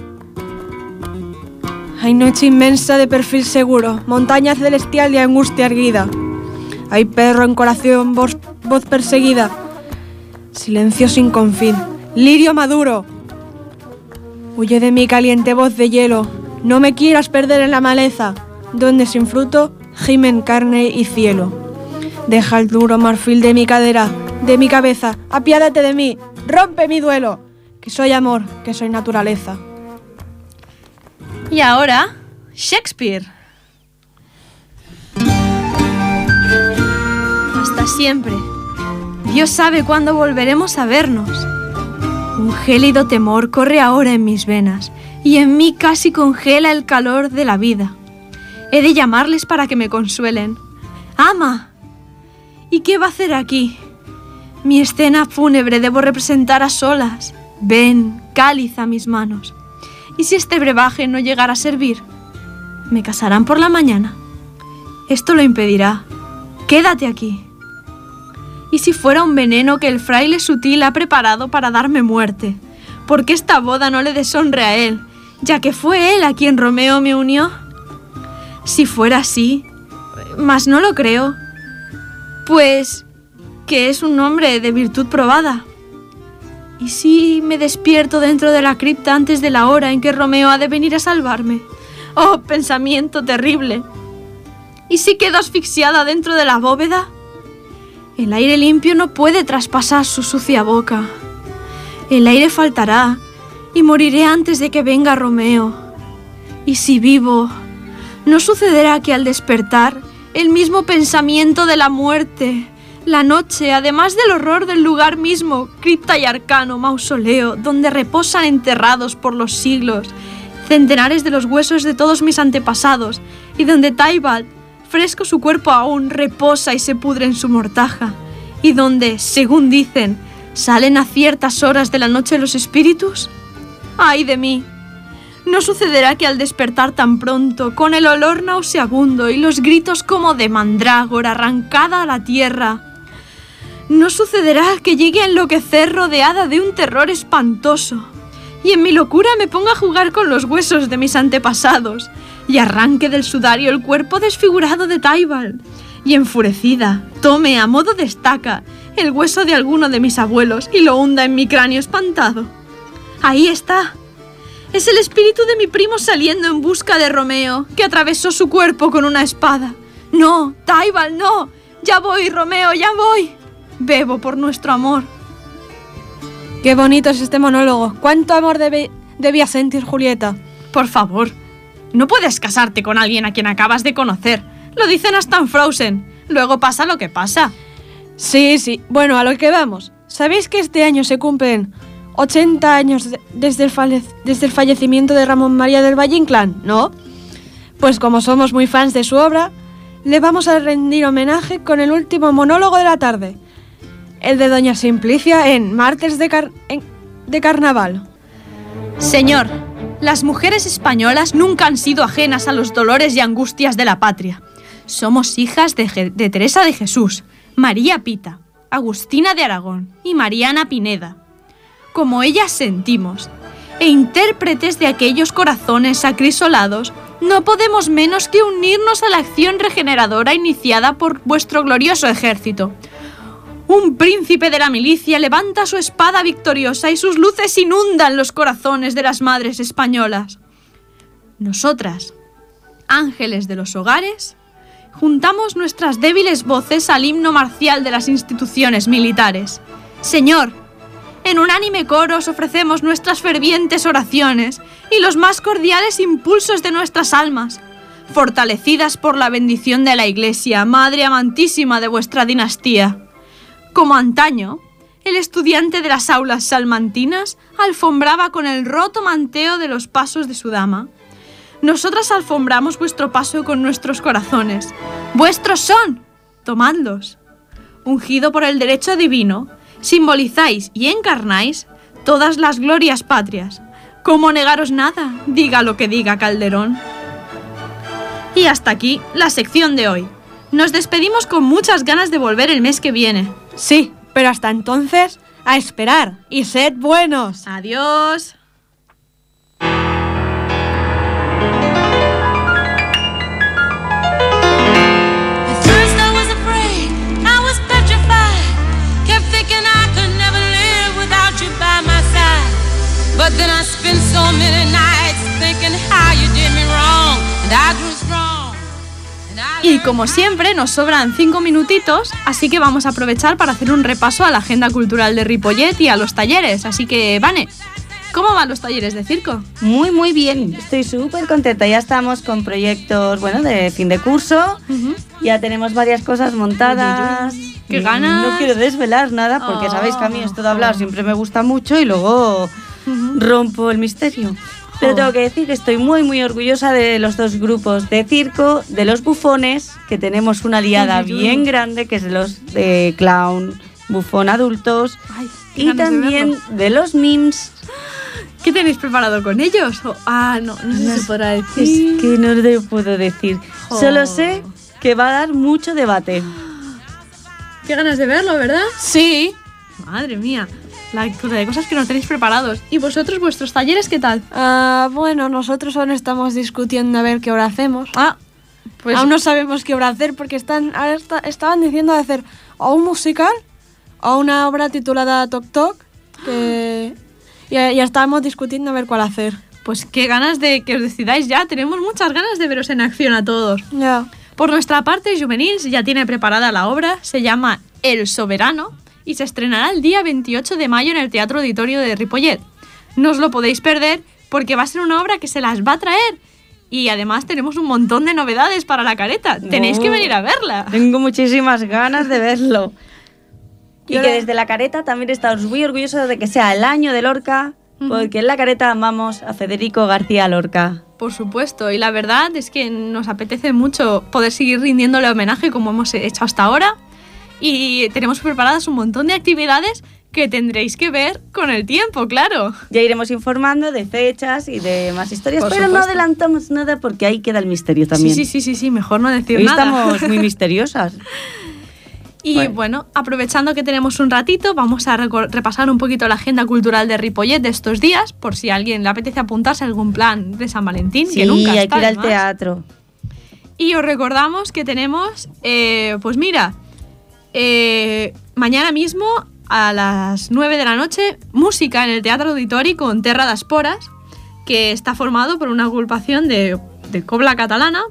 Speaker 5: hay noche inmensa de perfil seguro, montaña celestial de angustia erguida, hay perro en corazón, voz perseguida, silencio sin confín, lirio maduro, huye de mí caliente voz de hielo, no me quieras perder en la maleza, donde sin fruto gimen carne y cielo. Deja el duro marfil de mi cadera, de mi cabeza, apiádate de mí, rompe mi duelo, que soy amor, que soy naturaleza.
Speaker 1: Y ahora, Shakespeare. Hasta siempre. Dios sabe cuándo volveremos a vernos. Un gélido temor corre ahora en mis venas, y en mí casi congela el calor de la vida. He de llamarles para que me consuelen. ¡Ama! ¿Y qué va a hacer aquí? Mi escena fúnebre debo representar a solas. Ven, cáliz a mis manos. ¿Y si este brebaje no llegara a servir? ¿Me casarán por la mañana? Esto lo impedirá. Quédate aquí. ¿Y si fuera un veneno que el fraile sutil ha preparado para darme muerte? Porque esta boda no le deshonre a él, ya que fue él a quien Romeo me unió. Si fuera así, mas no lo creo, pues que es un hombre de virtud probada. ¿Y si me despierto dentro de la cripta antes de la hora en que Romeo ha de venir a salvarme? ¡Oh, pensamiento terrible! ¿Y si quedo asfixiada dentro de la bóveda? El aire limpio no puede traspasar su sucia boca. El aire faltará y moriré antes de que venga Romeo. Y si vivo, ¿no sucederá que al despertar el mismo pensamiento de la muerte, la noche, además del horror del lugar mismo, cripta y arcano mausoleo, donde reposan enterrados por los siglos centenares de los huesos de todos mis antepasados, y donde Tybalt, fresco su cuerpo aún, reposa y se pudre en su mortaja, y donde, según dicen, salen a ciertas horas de la noche los espíritus? ¡Ay de mí! ¿No sucederá que al despertar tan pronto, con el olor nauseabundo y los gritos como de mandrágora arrancada a la tierra, no sucederá que llegue a enloquecer rodeada de un terror espantoso, y en mi locura me ponga a jugar con los huesos de mis antepasados, y arranque del sudario el cuerpo desfigurado de Tybalt, y enfurecida tome a modo de estaca el hueso de alguno de mis abuelos y lo hunda en mi cráneo espantado? Ahí está. Es el espíritu de mi primo saliendo en busca de Romeo, que atravesó su cuerpo con una espada. No, Tybalt, no. Ya voy, Romeo, ya voy. Bebo por nuestro amor.
Speaker 5: Qué bonito es este monólogo. ¿Cuánto amor debía sentir Julieta?
Speaker 1: Por favor, no puedes casarte con alguien a quien acabas de conocer. Lo dicen hasta en Frozen. Luego pasa lo que pasa.
Speaker 5: Sí. Bueno, a lo que vamos. ¿Sabéis que este año se cumplen 80 años desde el fallecimiento de Ramón María del Valle Inclán, ¿no? Pues como somos muy fans de su obra, le vamos a rendir homenaje con el último monólogo de la tarde, el de Doña Simplicia en Martes de Carnaval.
Speaker 1: Señor, las mujeres españolas nunca han sido ajenas a los dolores y angustias de la patria. Somos hijas de Teresa de Jesús, María Pita, Agustina de Aragón y Mariana Pineda. Como ellas sentimos, e intérpretes de aquellos corazones acrisolados, no podemos menos que unirnos a la acción regeneradora iniciada por vuestro glorioso ejército. Un príncipe de la milicia levanta su espada victoriosa y sus luces inundan los corazones de las madres españolas. Nosotras, ángeles de los hogares, juntamos nuestras débiles voces al himno marcial de las instituciones militares. Señor, en unánime coro os ofrecemos nuestras fervientes oraciones y los más cordiales impulsos de nuestras almas, fortalecidas por la bendición de la Iglesia, Madre amantísima de vuestra dinastía. Como antaño, el estudiante de las aulas salmantinas alfombraba con el roto manteo de los pasos de su dama. Nosotras alfombramos vuestro paso con nuestros corazones. ¡Vuestros son! Tomadlos. Ungido por el derecho divino, Simbolizáis y encarnáis todas las glorias patrias. ¿Cómo negaros nada? Diga lo que diga Calderón. Y hasta aquí la sección de hoy. Nos despedimos con muchas ganas de volver el mes que viene.
Speaker 5: Sí, pero hasta entonces, a esperar y sed buenos.
Speaker 1: Adiós.
Speaker 8: But then I spent so many nights thinking how you did me wrong, and I grew strong.
Speaker 1: Y como siempre nos sobran 5 minutitos, así que vamos a aprovechar para hacer un repaso a la agenda cultural de Ripollet y a los talleres. Así que, Vane, ¿cómo van los talleres de circo?
Speaker 2: Muy, muy bien. Estoy súper contenta. Ya estamos con proyectos, bueno, de fin de curso. Ya tenemos varias cosas montadas.
Speaker 1: ¡Qué ganas!
Speaker 2: No quiero desvelar nada porque sabéis que a mí esto de hablar siempre me gusta mucho y luego rompo el misterio. Pero tengo que decir que estoy muy, muy orgullosa de los 2 grupos de circo, de los bufones, que tenemos una aliada bien grande, que es de los de clown, bufón adultos.
Speaker 1: Ay,
Speaker 2: y también de los mims.
Speaker 1: ¿Qué tenéis preparado con ellos? No sé si se podrá decir.
Speaker 2: Es que no lo puedo decir. Solo sé que va a dar mucho debate.
Speaker 1: Qué ganas de verlo, ¿verdad? Sí. Madre mía, la de cosas que nos tenéis preparados. ¿Y vosotros, vuestros talleres, qué tal?
Speaker 5: Bueno, nosotros aún estamos discutiendo a ver qué hora hacemos.
Speaker 1: Pues
Speaker 5: aún no sabemos qué obra hacer porque estaban diciendo de hacer o un musical o una obra titulada Toc Toc, que ya estábamos discutiendo a ver cuál hacer.
Speaker 1: Pues qué ganas de que os decidáis ya. Tenemos muchas ganas de veros en acción a todos.
Speaker 5: Ya.
Speaker 1: Por nuestra parte, Juvenils ya tiene preparada la obra. Se llama El Soberano y se estrenará el día 28 de mayo en el Teatro Auditorio de Ripollet. No os lo podéis perder porque va a ser una obra que se las va a traer. Y además tenemos un montón de novedades para la careta. Tenéis que venir a verla.
Speaker 2: Tengo muchísimas ganas de verlo. Y que desde la careta también estamos muy orgullosos de que sea el año de Lorca, porque en la careta amamos a Federico García Lorca.
Speaker 1: Por supuesto, y la verdad es que nos apetece mucho poder seguir rindiéndole homenaje como hemos hecho hasta ahora. Y tenemos preparadas un montón de actividades que tendréis que ver con el tiempo, claro.
Speaker 2: Ya iremos informando de fechas y de más historias, pero no adelantamos nada porque ahí queda el misterio también.
Speaker 1: Sí, mejor no decir
Speaker 2: Hoy
Speaker 1: nada.
Speaker 2: Estamos muy misteriosas.
Speaker 1: Y bueno, aprovechando que tenemos un ratito, vamos a repasar un poquito la agenda cultural de Ripollet de estos días, por si a alguien le apetece apuntarse a algún plan de San Valentín,
Speaker 2: Sí,
Speaker 1: que nunca
Speaker 2: hay
Speaker 1: está
Speaker 2: que ir
Speaker 1: de
Speaker 2: al
Speaker 1: más.
Speaker 2: teatro.
Speaker 1: Y os recordamos que tenemos, pues mira, mañana mismo a las 9 de la noche, música en el Teatro Auditori con Terra d'Esporas, que está formado por una agrupación de cobla catalana,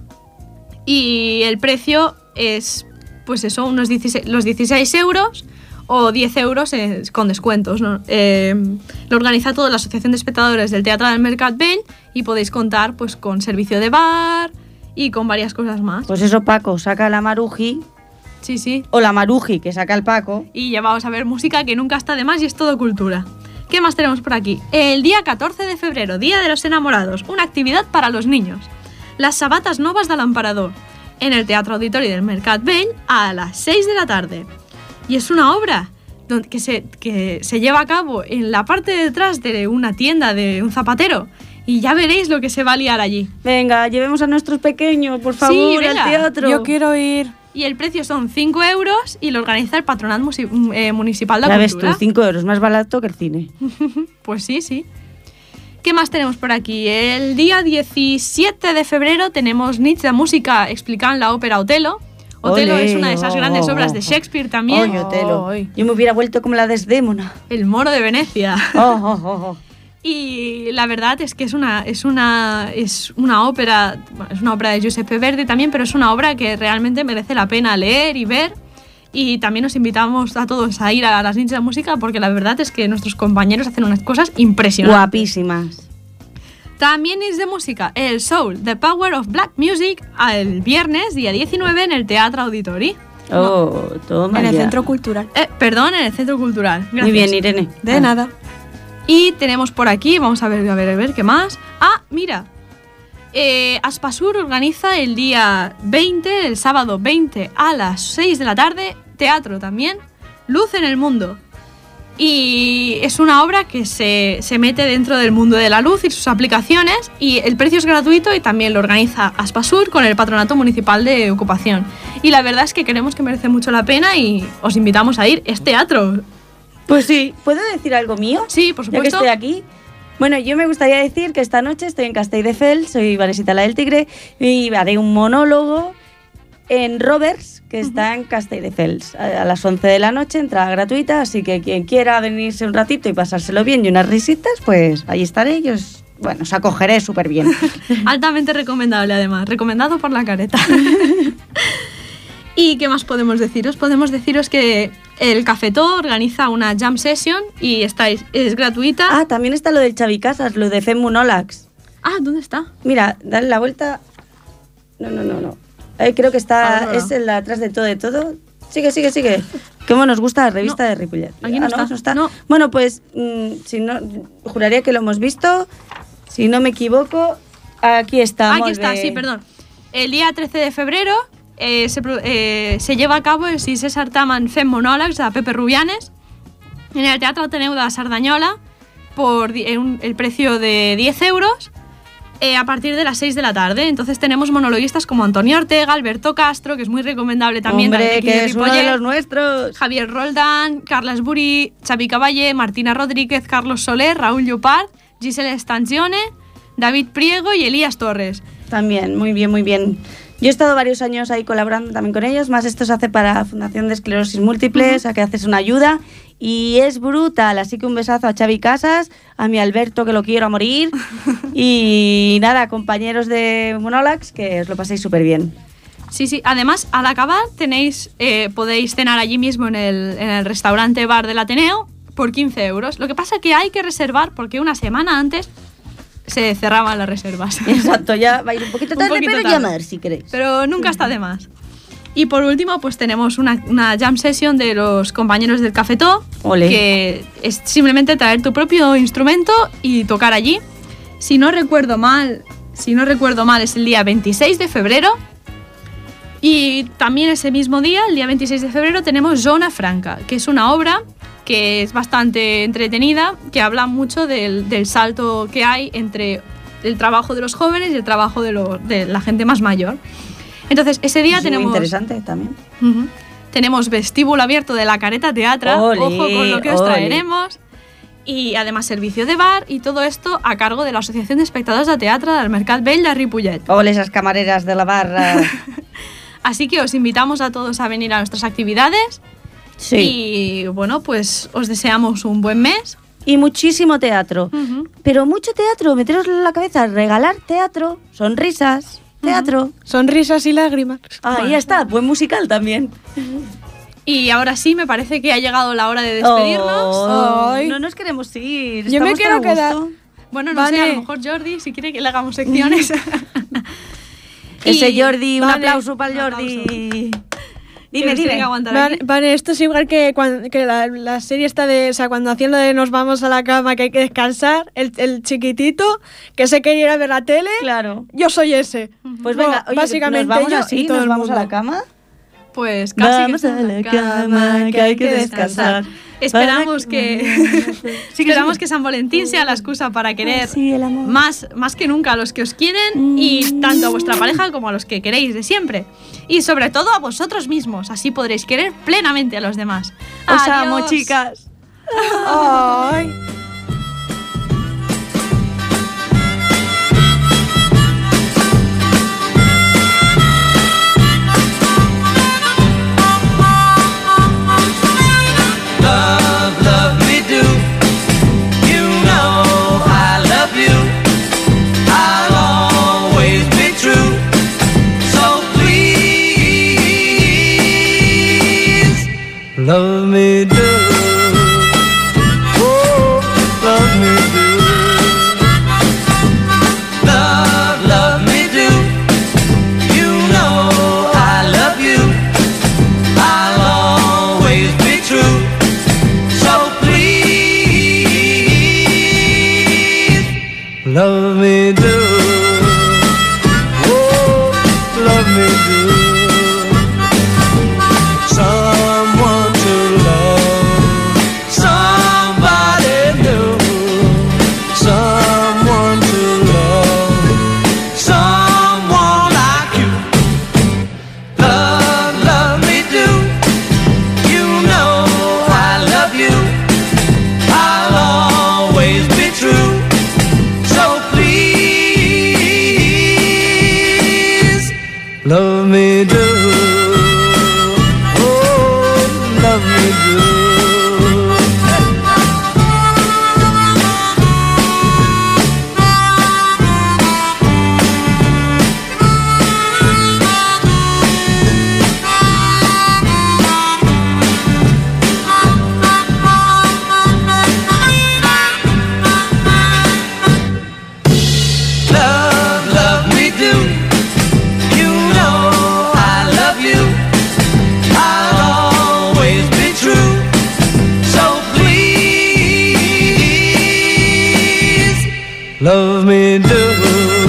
Speaker 1: y el precio es, pues eso, los 16 euros o 10 euros con descuentos, ¿no? Lo organiza toda la Asociación de Espectadores del Teatro del Mercat Vell y podéis contar pues con servicio de bar y con varias cosas más.
Speaker 2: Pues eso, Paco, saca la Maruji.
Speaker 1: Sí.
Speaker 2: O la Maruji, que saca el Paco.
Speaker 1: Y ya vamos a ver música que nunca está de más y es todo cultura. ¿Qué más tenemos por aquí? El día 14 de febrero, Día de los Enamorados, una actividad para los niños. Las sabatas novas de l'Emperador, en el Teatro Auditori del Mercat Vell a las 6 de la tarde. Y es una obra que se lleva a cabo en la parte de detrás de una tienda de un zapatero. Y ya veréis lo que se va a liar allí.
Speaker 2: Venga, llevemos a nuestros pequeños, por favor, al teatro.
Speaker 5: Yo quiero ir.
Speaker 1: Y el precio son 5 euros y lo organiza el Patronat Municipal de
Speaker 2: Ya ves
Speaker 1: Cultura.
Speaker 2: tú, 5 euros, más barato que el cine.
Speaker 1: Pues sí. ¿Qué más tenemos por aquí? El día 17 de febrero tenemos Nits de Música explicando la ópera Otelo. Otelo es una de esas grandes obras de Shakespeare también.
Speaker 2: Otelo. Yo me hubiera vuelto como la Desdémona.
Speaker 1: El Moro de Venecia.
Speaker 2: Oh.
Speaker 1: Y la verdad es que es una ópera, bueno, es una obra de Giuseppe Verdi también, pero es una obra que realmente merece la pena leer y ver. Y también os invitamos a todos a ir a las Nits de Música porque la verdad es que nuestros compañeros hacen unas cosas impresionantes.
Speaker 2: Guapísimas.
Speaker 1: También Nits de Música, el Soul, The Power of Black Music, el viernes, día 19, en el Teatro Auditori.
Speaker 2: Toma
Speaker 5: En el
Speaker 2: ya.
Speaker 5: Centro Cultural.
Speaker 1: En el Centro Cultural. Gracias.
Speaker 2: Muy bien, Irene.
Speaker 5: De nada.
Speaker 1: Y tenemos por aquí, vamos a ver qué más. Mira, Aspasur organiza el día 20, el sábado 20 a las 6 de la tarde, teatro también, Luz en el Mundo. Y es una obra que se mete dentro del mundo de la luz y sus aplicaciones, y el precio es gratuito y también lo organiza Aspasur con el Patronato Municipal de Ocupación. Y la verdad es que creemos que merece mucho la pena y os invitamos a ir. Es teatro.
Speaker 2: Pues sí, ¿puedo decir algo mío?
Speaker 1: Sí, por supuesto.
Speaker 2: Ya que estoy aquí. Bueno, yo me gustaría decir que esta noche estoy en Castelldefels, soy Vanesita la del Tigre, y haré un monólogo en Roberts, que está en Castelldefels, a las 11 de la noche, entrada gratuita, así que quien quiera venirse un ratito y pasárselo bien y unas risitas, pues ahí estaré y os acogeré súper bien.
Speaker 1: Altamente recomendable, además, recomendado por la Careta. ¿Y qué más podemos deciros? Podemos deciros que el Cafetó organiza una jam session y es gratuita.
Speaker 2: Ah, también está lo del Xavi Casas, lo de Fem Monòlegs.
Speaker 1: Ah, ¿dónde está?
Speaker 2: Mira, dale la vuelta. No. Creo que está, es el de atrás de todo. Sigue. Cómo nos gusta la revista de Ripollet.
Speaker 1: Aquí no está. No.
Speaker 2: Bueno, pues, si no, juraría que lo hemos visto. Si no me equivoco, aquí está.
Speaker 1: Aquí está, sí, perdón. El día 13 de febrero se lleva a cabo el sisè certamen Fem Monòlegs de Pepe Rubianes en el Teatre Ateneu de Sardanyola por el precio de 10 euros. A partir de las 6 de la tarde. Entonces tenemos monologuistas como Antonio Ortega, Alberto Castro, que es muy recomendable también.
Speaker 2: Hombre, que es uno de los nuestros.
Speaker 1: Javier Roldán, Carla Esburí, Xavi Caballé, Martina Rodríguez, Carlos Soler, Raúl Llopart, Giselle Stanzione, David Priego y Elías Torres.
Speaker 2: También, muy bien. Yo he estado varios años ahí colaborando también con ellos, más esto se hace para la Fundación de Esclerosis Múltiple, o sea que haces una ayuda y es brutal, así que un besazo a Xavi Casas, a mi Alberto que lo quiero a morir y nada, compañeros de Monòlegs, que os lo paséis súper bien.
Speaker 1: Sí, además al acabar podéis cenar allí mismo en el restaurante bar del Ateneo por 15 euros, lo que pasa es que hay que reservar porque una semana antes se cerraban las reservas.
Speaker 2: Exacto, ya va a ir un poquito tarde, pero llamar si queréis.
Speaker 1: Pero nunca está de más. Y por último, pues tenemos una jam session de los compañeros del Cafetó, que es simplemente traer tu propio instrumento y tocar allí. Si no recuerdo mal, es el día 26 de febrero. Y también ese mismo día, el día 26 de febrero, tenemos Zona Franca, que es una obra que es bastante entretenida, que habla mucho del salto que hay entre el trabajo de los jóvenes y el trabajo de la gente más mayor. Entonces, ese día tenemos...
Speaker 2: Muy interesante también.
Speaker 1: Tenemos vestíbulo abierto de la Careta Teatra, ojo con lo que os traeremos, y además servicio de bar, y todo esto a cargo de la Asociación de Espectadors de Teatre del Mercat Vell de Ripollet.
Speaker 2: Ole, esas camareras de la barra.
Speaker 1: Así que os invitamos a todos a venir a nuestras actividades. Sí. Y bueno, pues os deseamos un buen mes.
Speaker 2: Y muchísimo teatro. Pero mucho teatro, meteros en la cabeza, regalar teatro, sonrisas, teatro.
Speaker 5: Sonrisas y lágrimas.
Speaker 2: Ahí está, buen musical también.
Speaker 1: Y ahora sí, me parece que ha llegado la hora de despedirnos.
Speaker 2: No nos queremos ir.
Speaker 5: Yo me quiero quedar.
Speaker 1: Bueno, no sé, a lo mejor Jordi, si quiere que le hagamos secciones.
Speaker 2: Ese Jordi, un aplauso para el Jordi. Dime.
Speaker 5: Vale, esto es igual que la serie esta de, o sea, cuando hacían lo de nos vamos a la cama que hay que descansar, el chiquitito que se quería ir a ver la tele.
Speaker 2: Claro.
Speaker 5: Yo soy ese.
Speaker 2: Pues venga, oye,
Speaker 5: básicamente
Speaker 2: ¿nos vamos
Speaker 5: yo
Speaker 2: así?
Speaker 5: y todo
Speaker 2: ¿Nos
Speaker 5: el
Speaker 2: vamos
Speaker 5: mundo.
Speaker 2: a la cama?
Speaker 1: Pues casi.
Speaker 2: Vamos a la cama que hay que descansar.
Speaker 1: Esperamos que San Valentín sea la excusa para querer más que nunca a los que os quieren y tanto a vuestra pareja como a los que queréis de siempre. Y sobre todo a vosotros mismos, así podréis querer plenamente a los demás.
Speaker 2: Os amo, chicas.
Speaker 5: Ay.
Speaker 10: Love me do, oh, love me do. Love me do. You know I love you. I'll always be true. So please, love me do, oh, love me do. Someone to love love me do.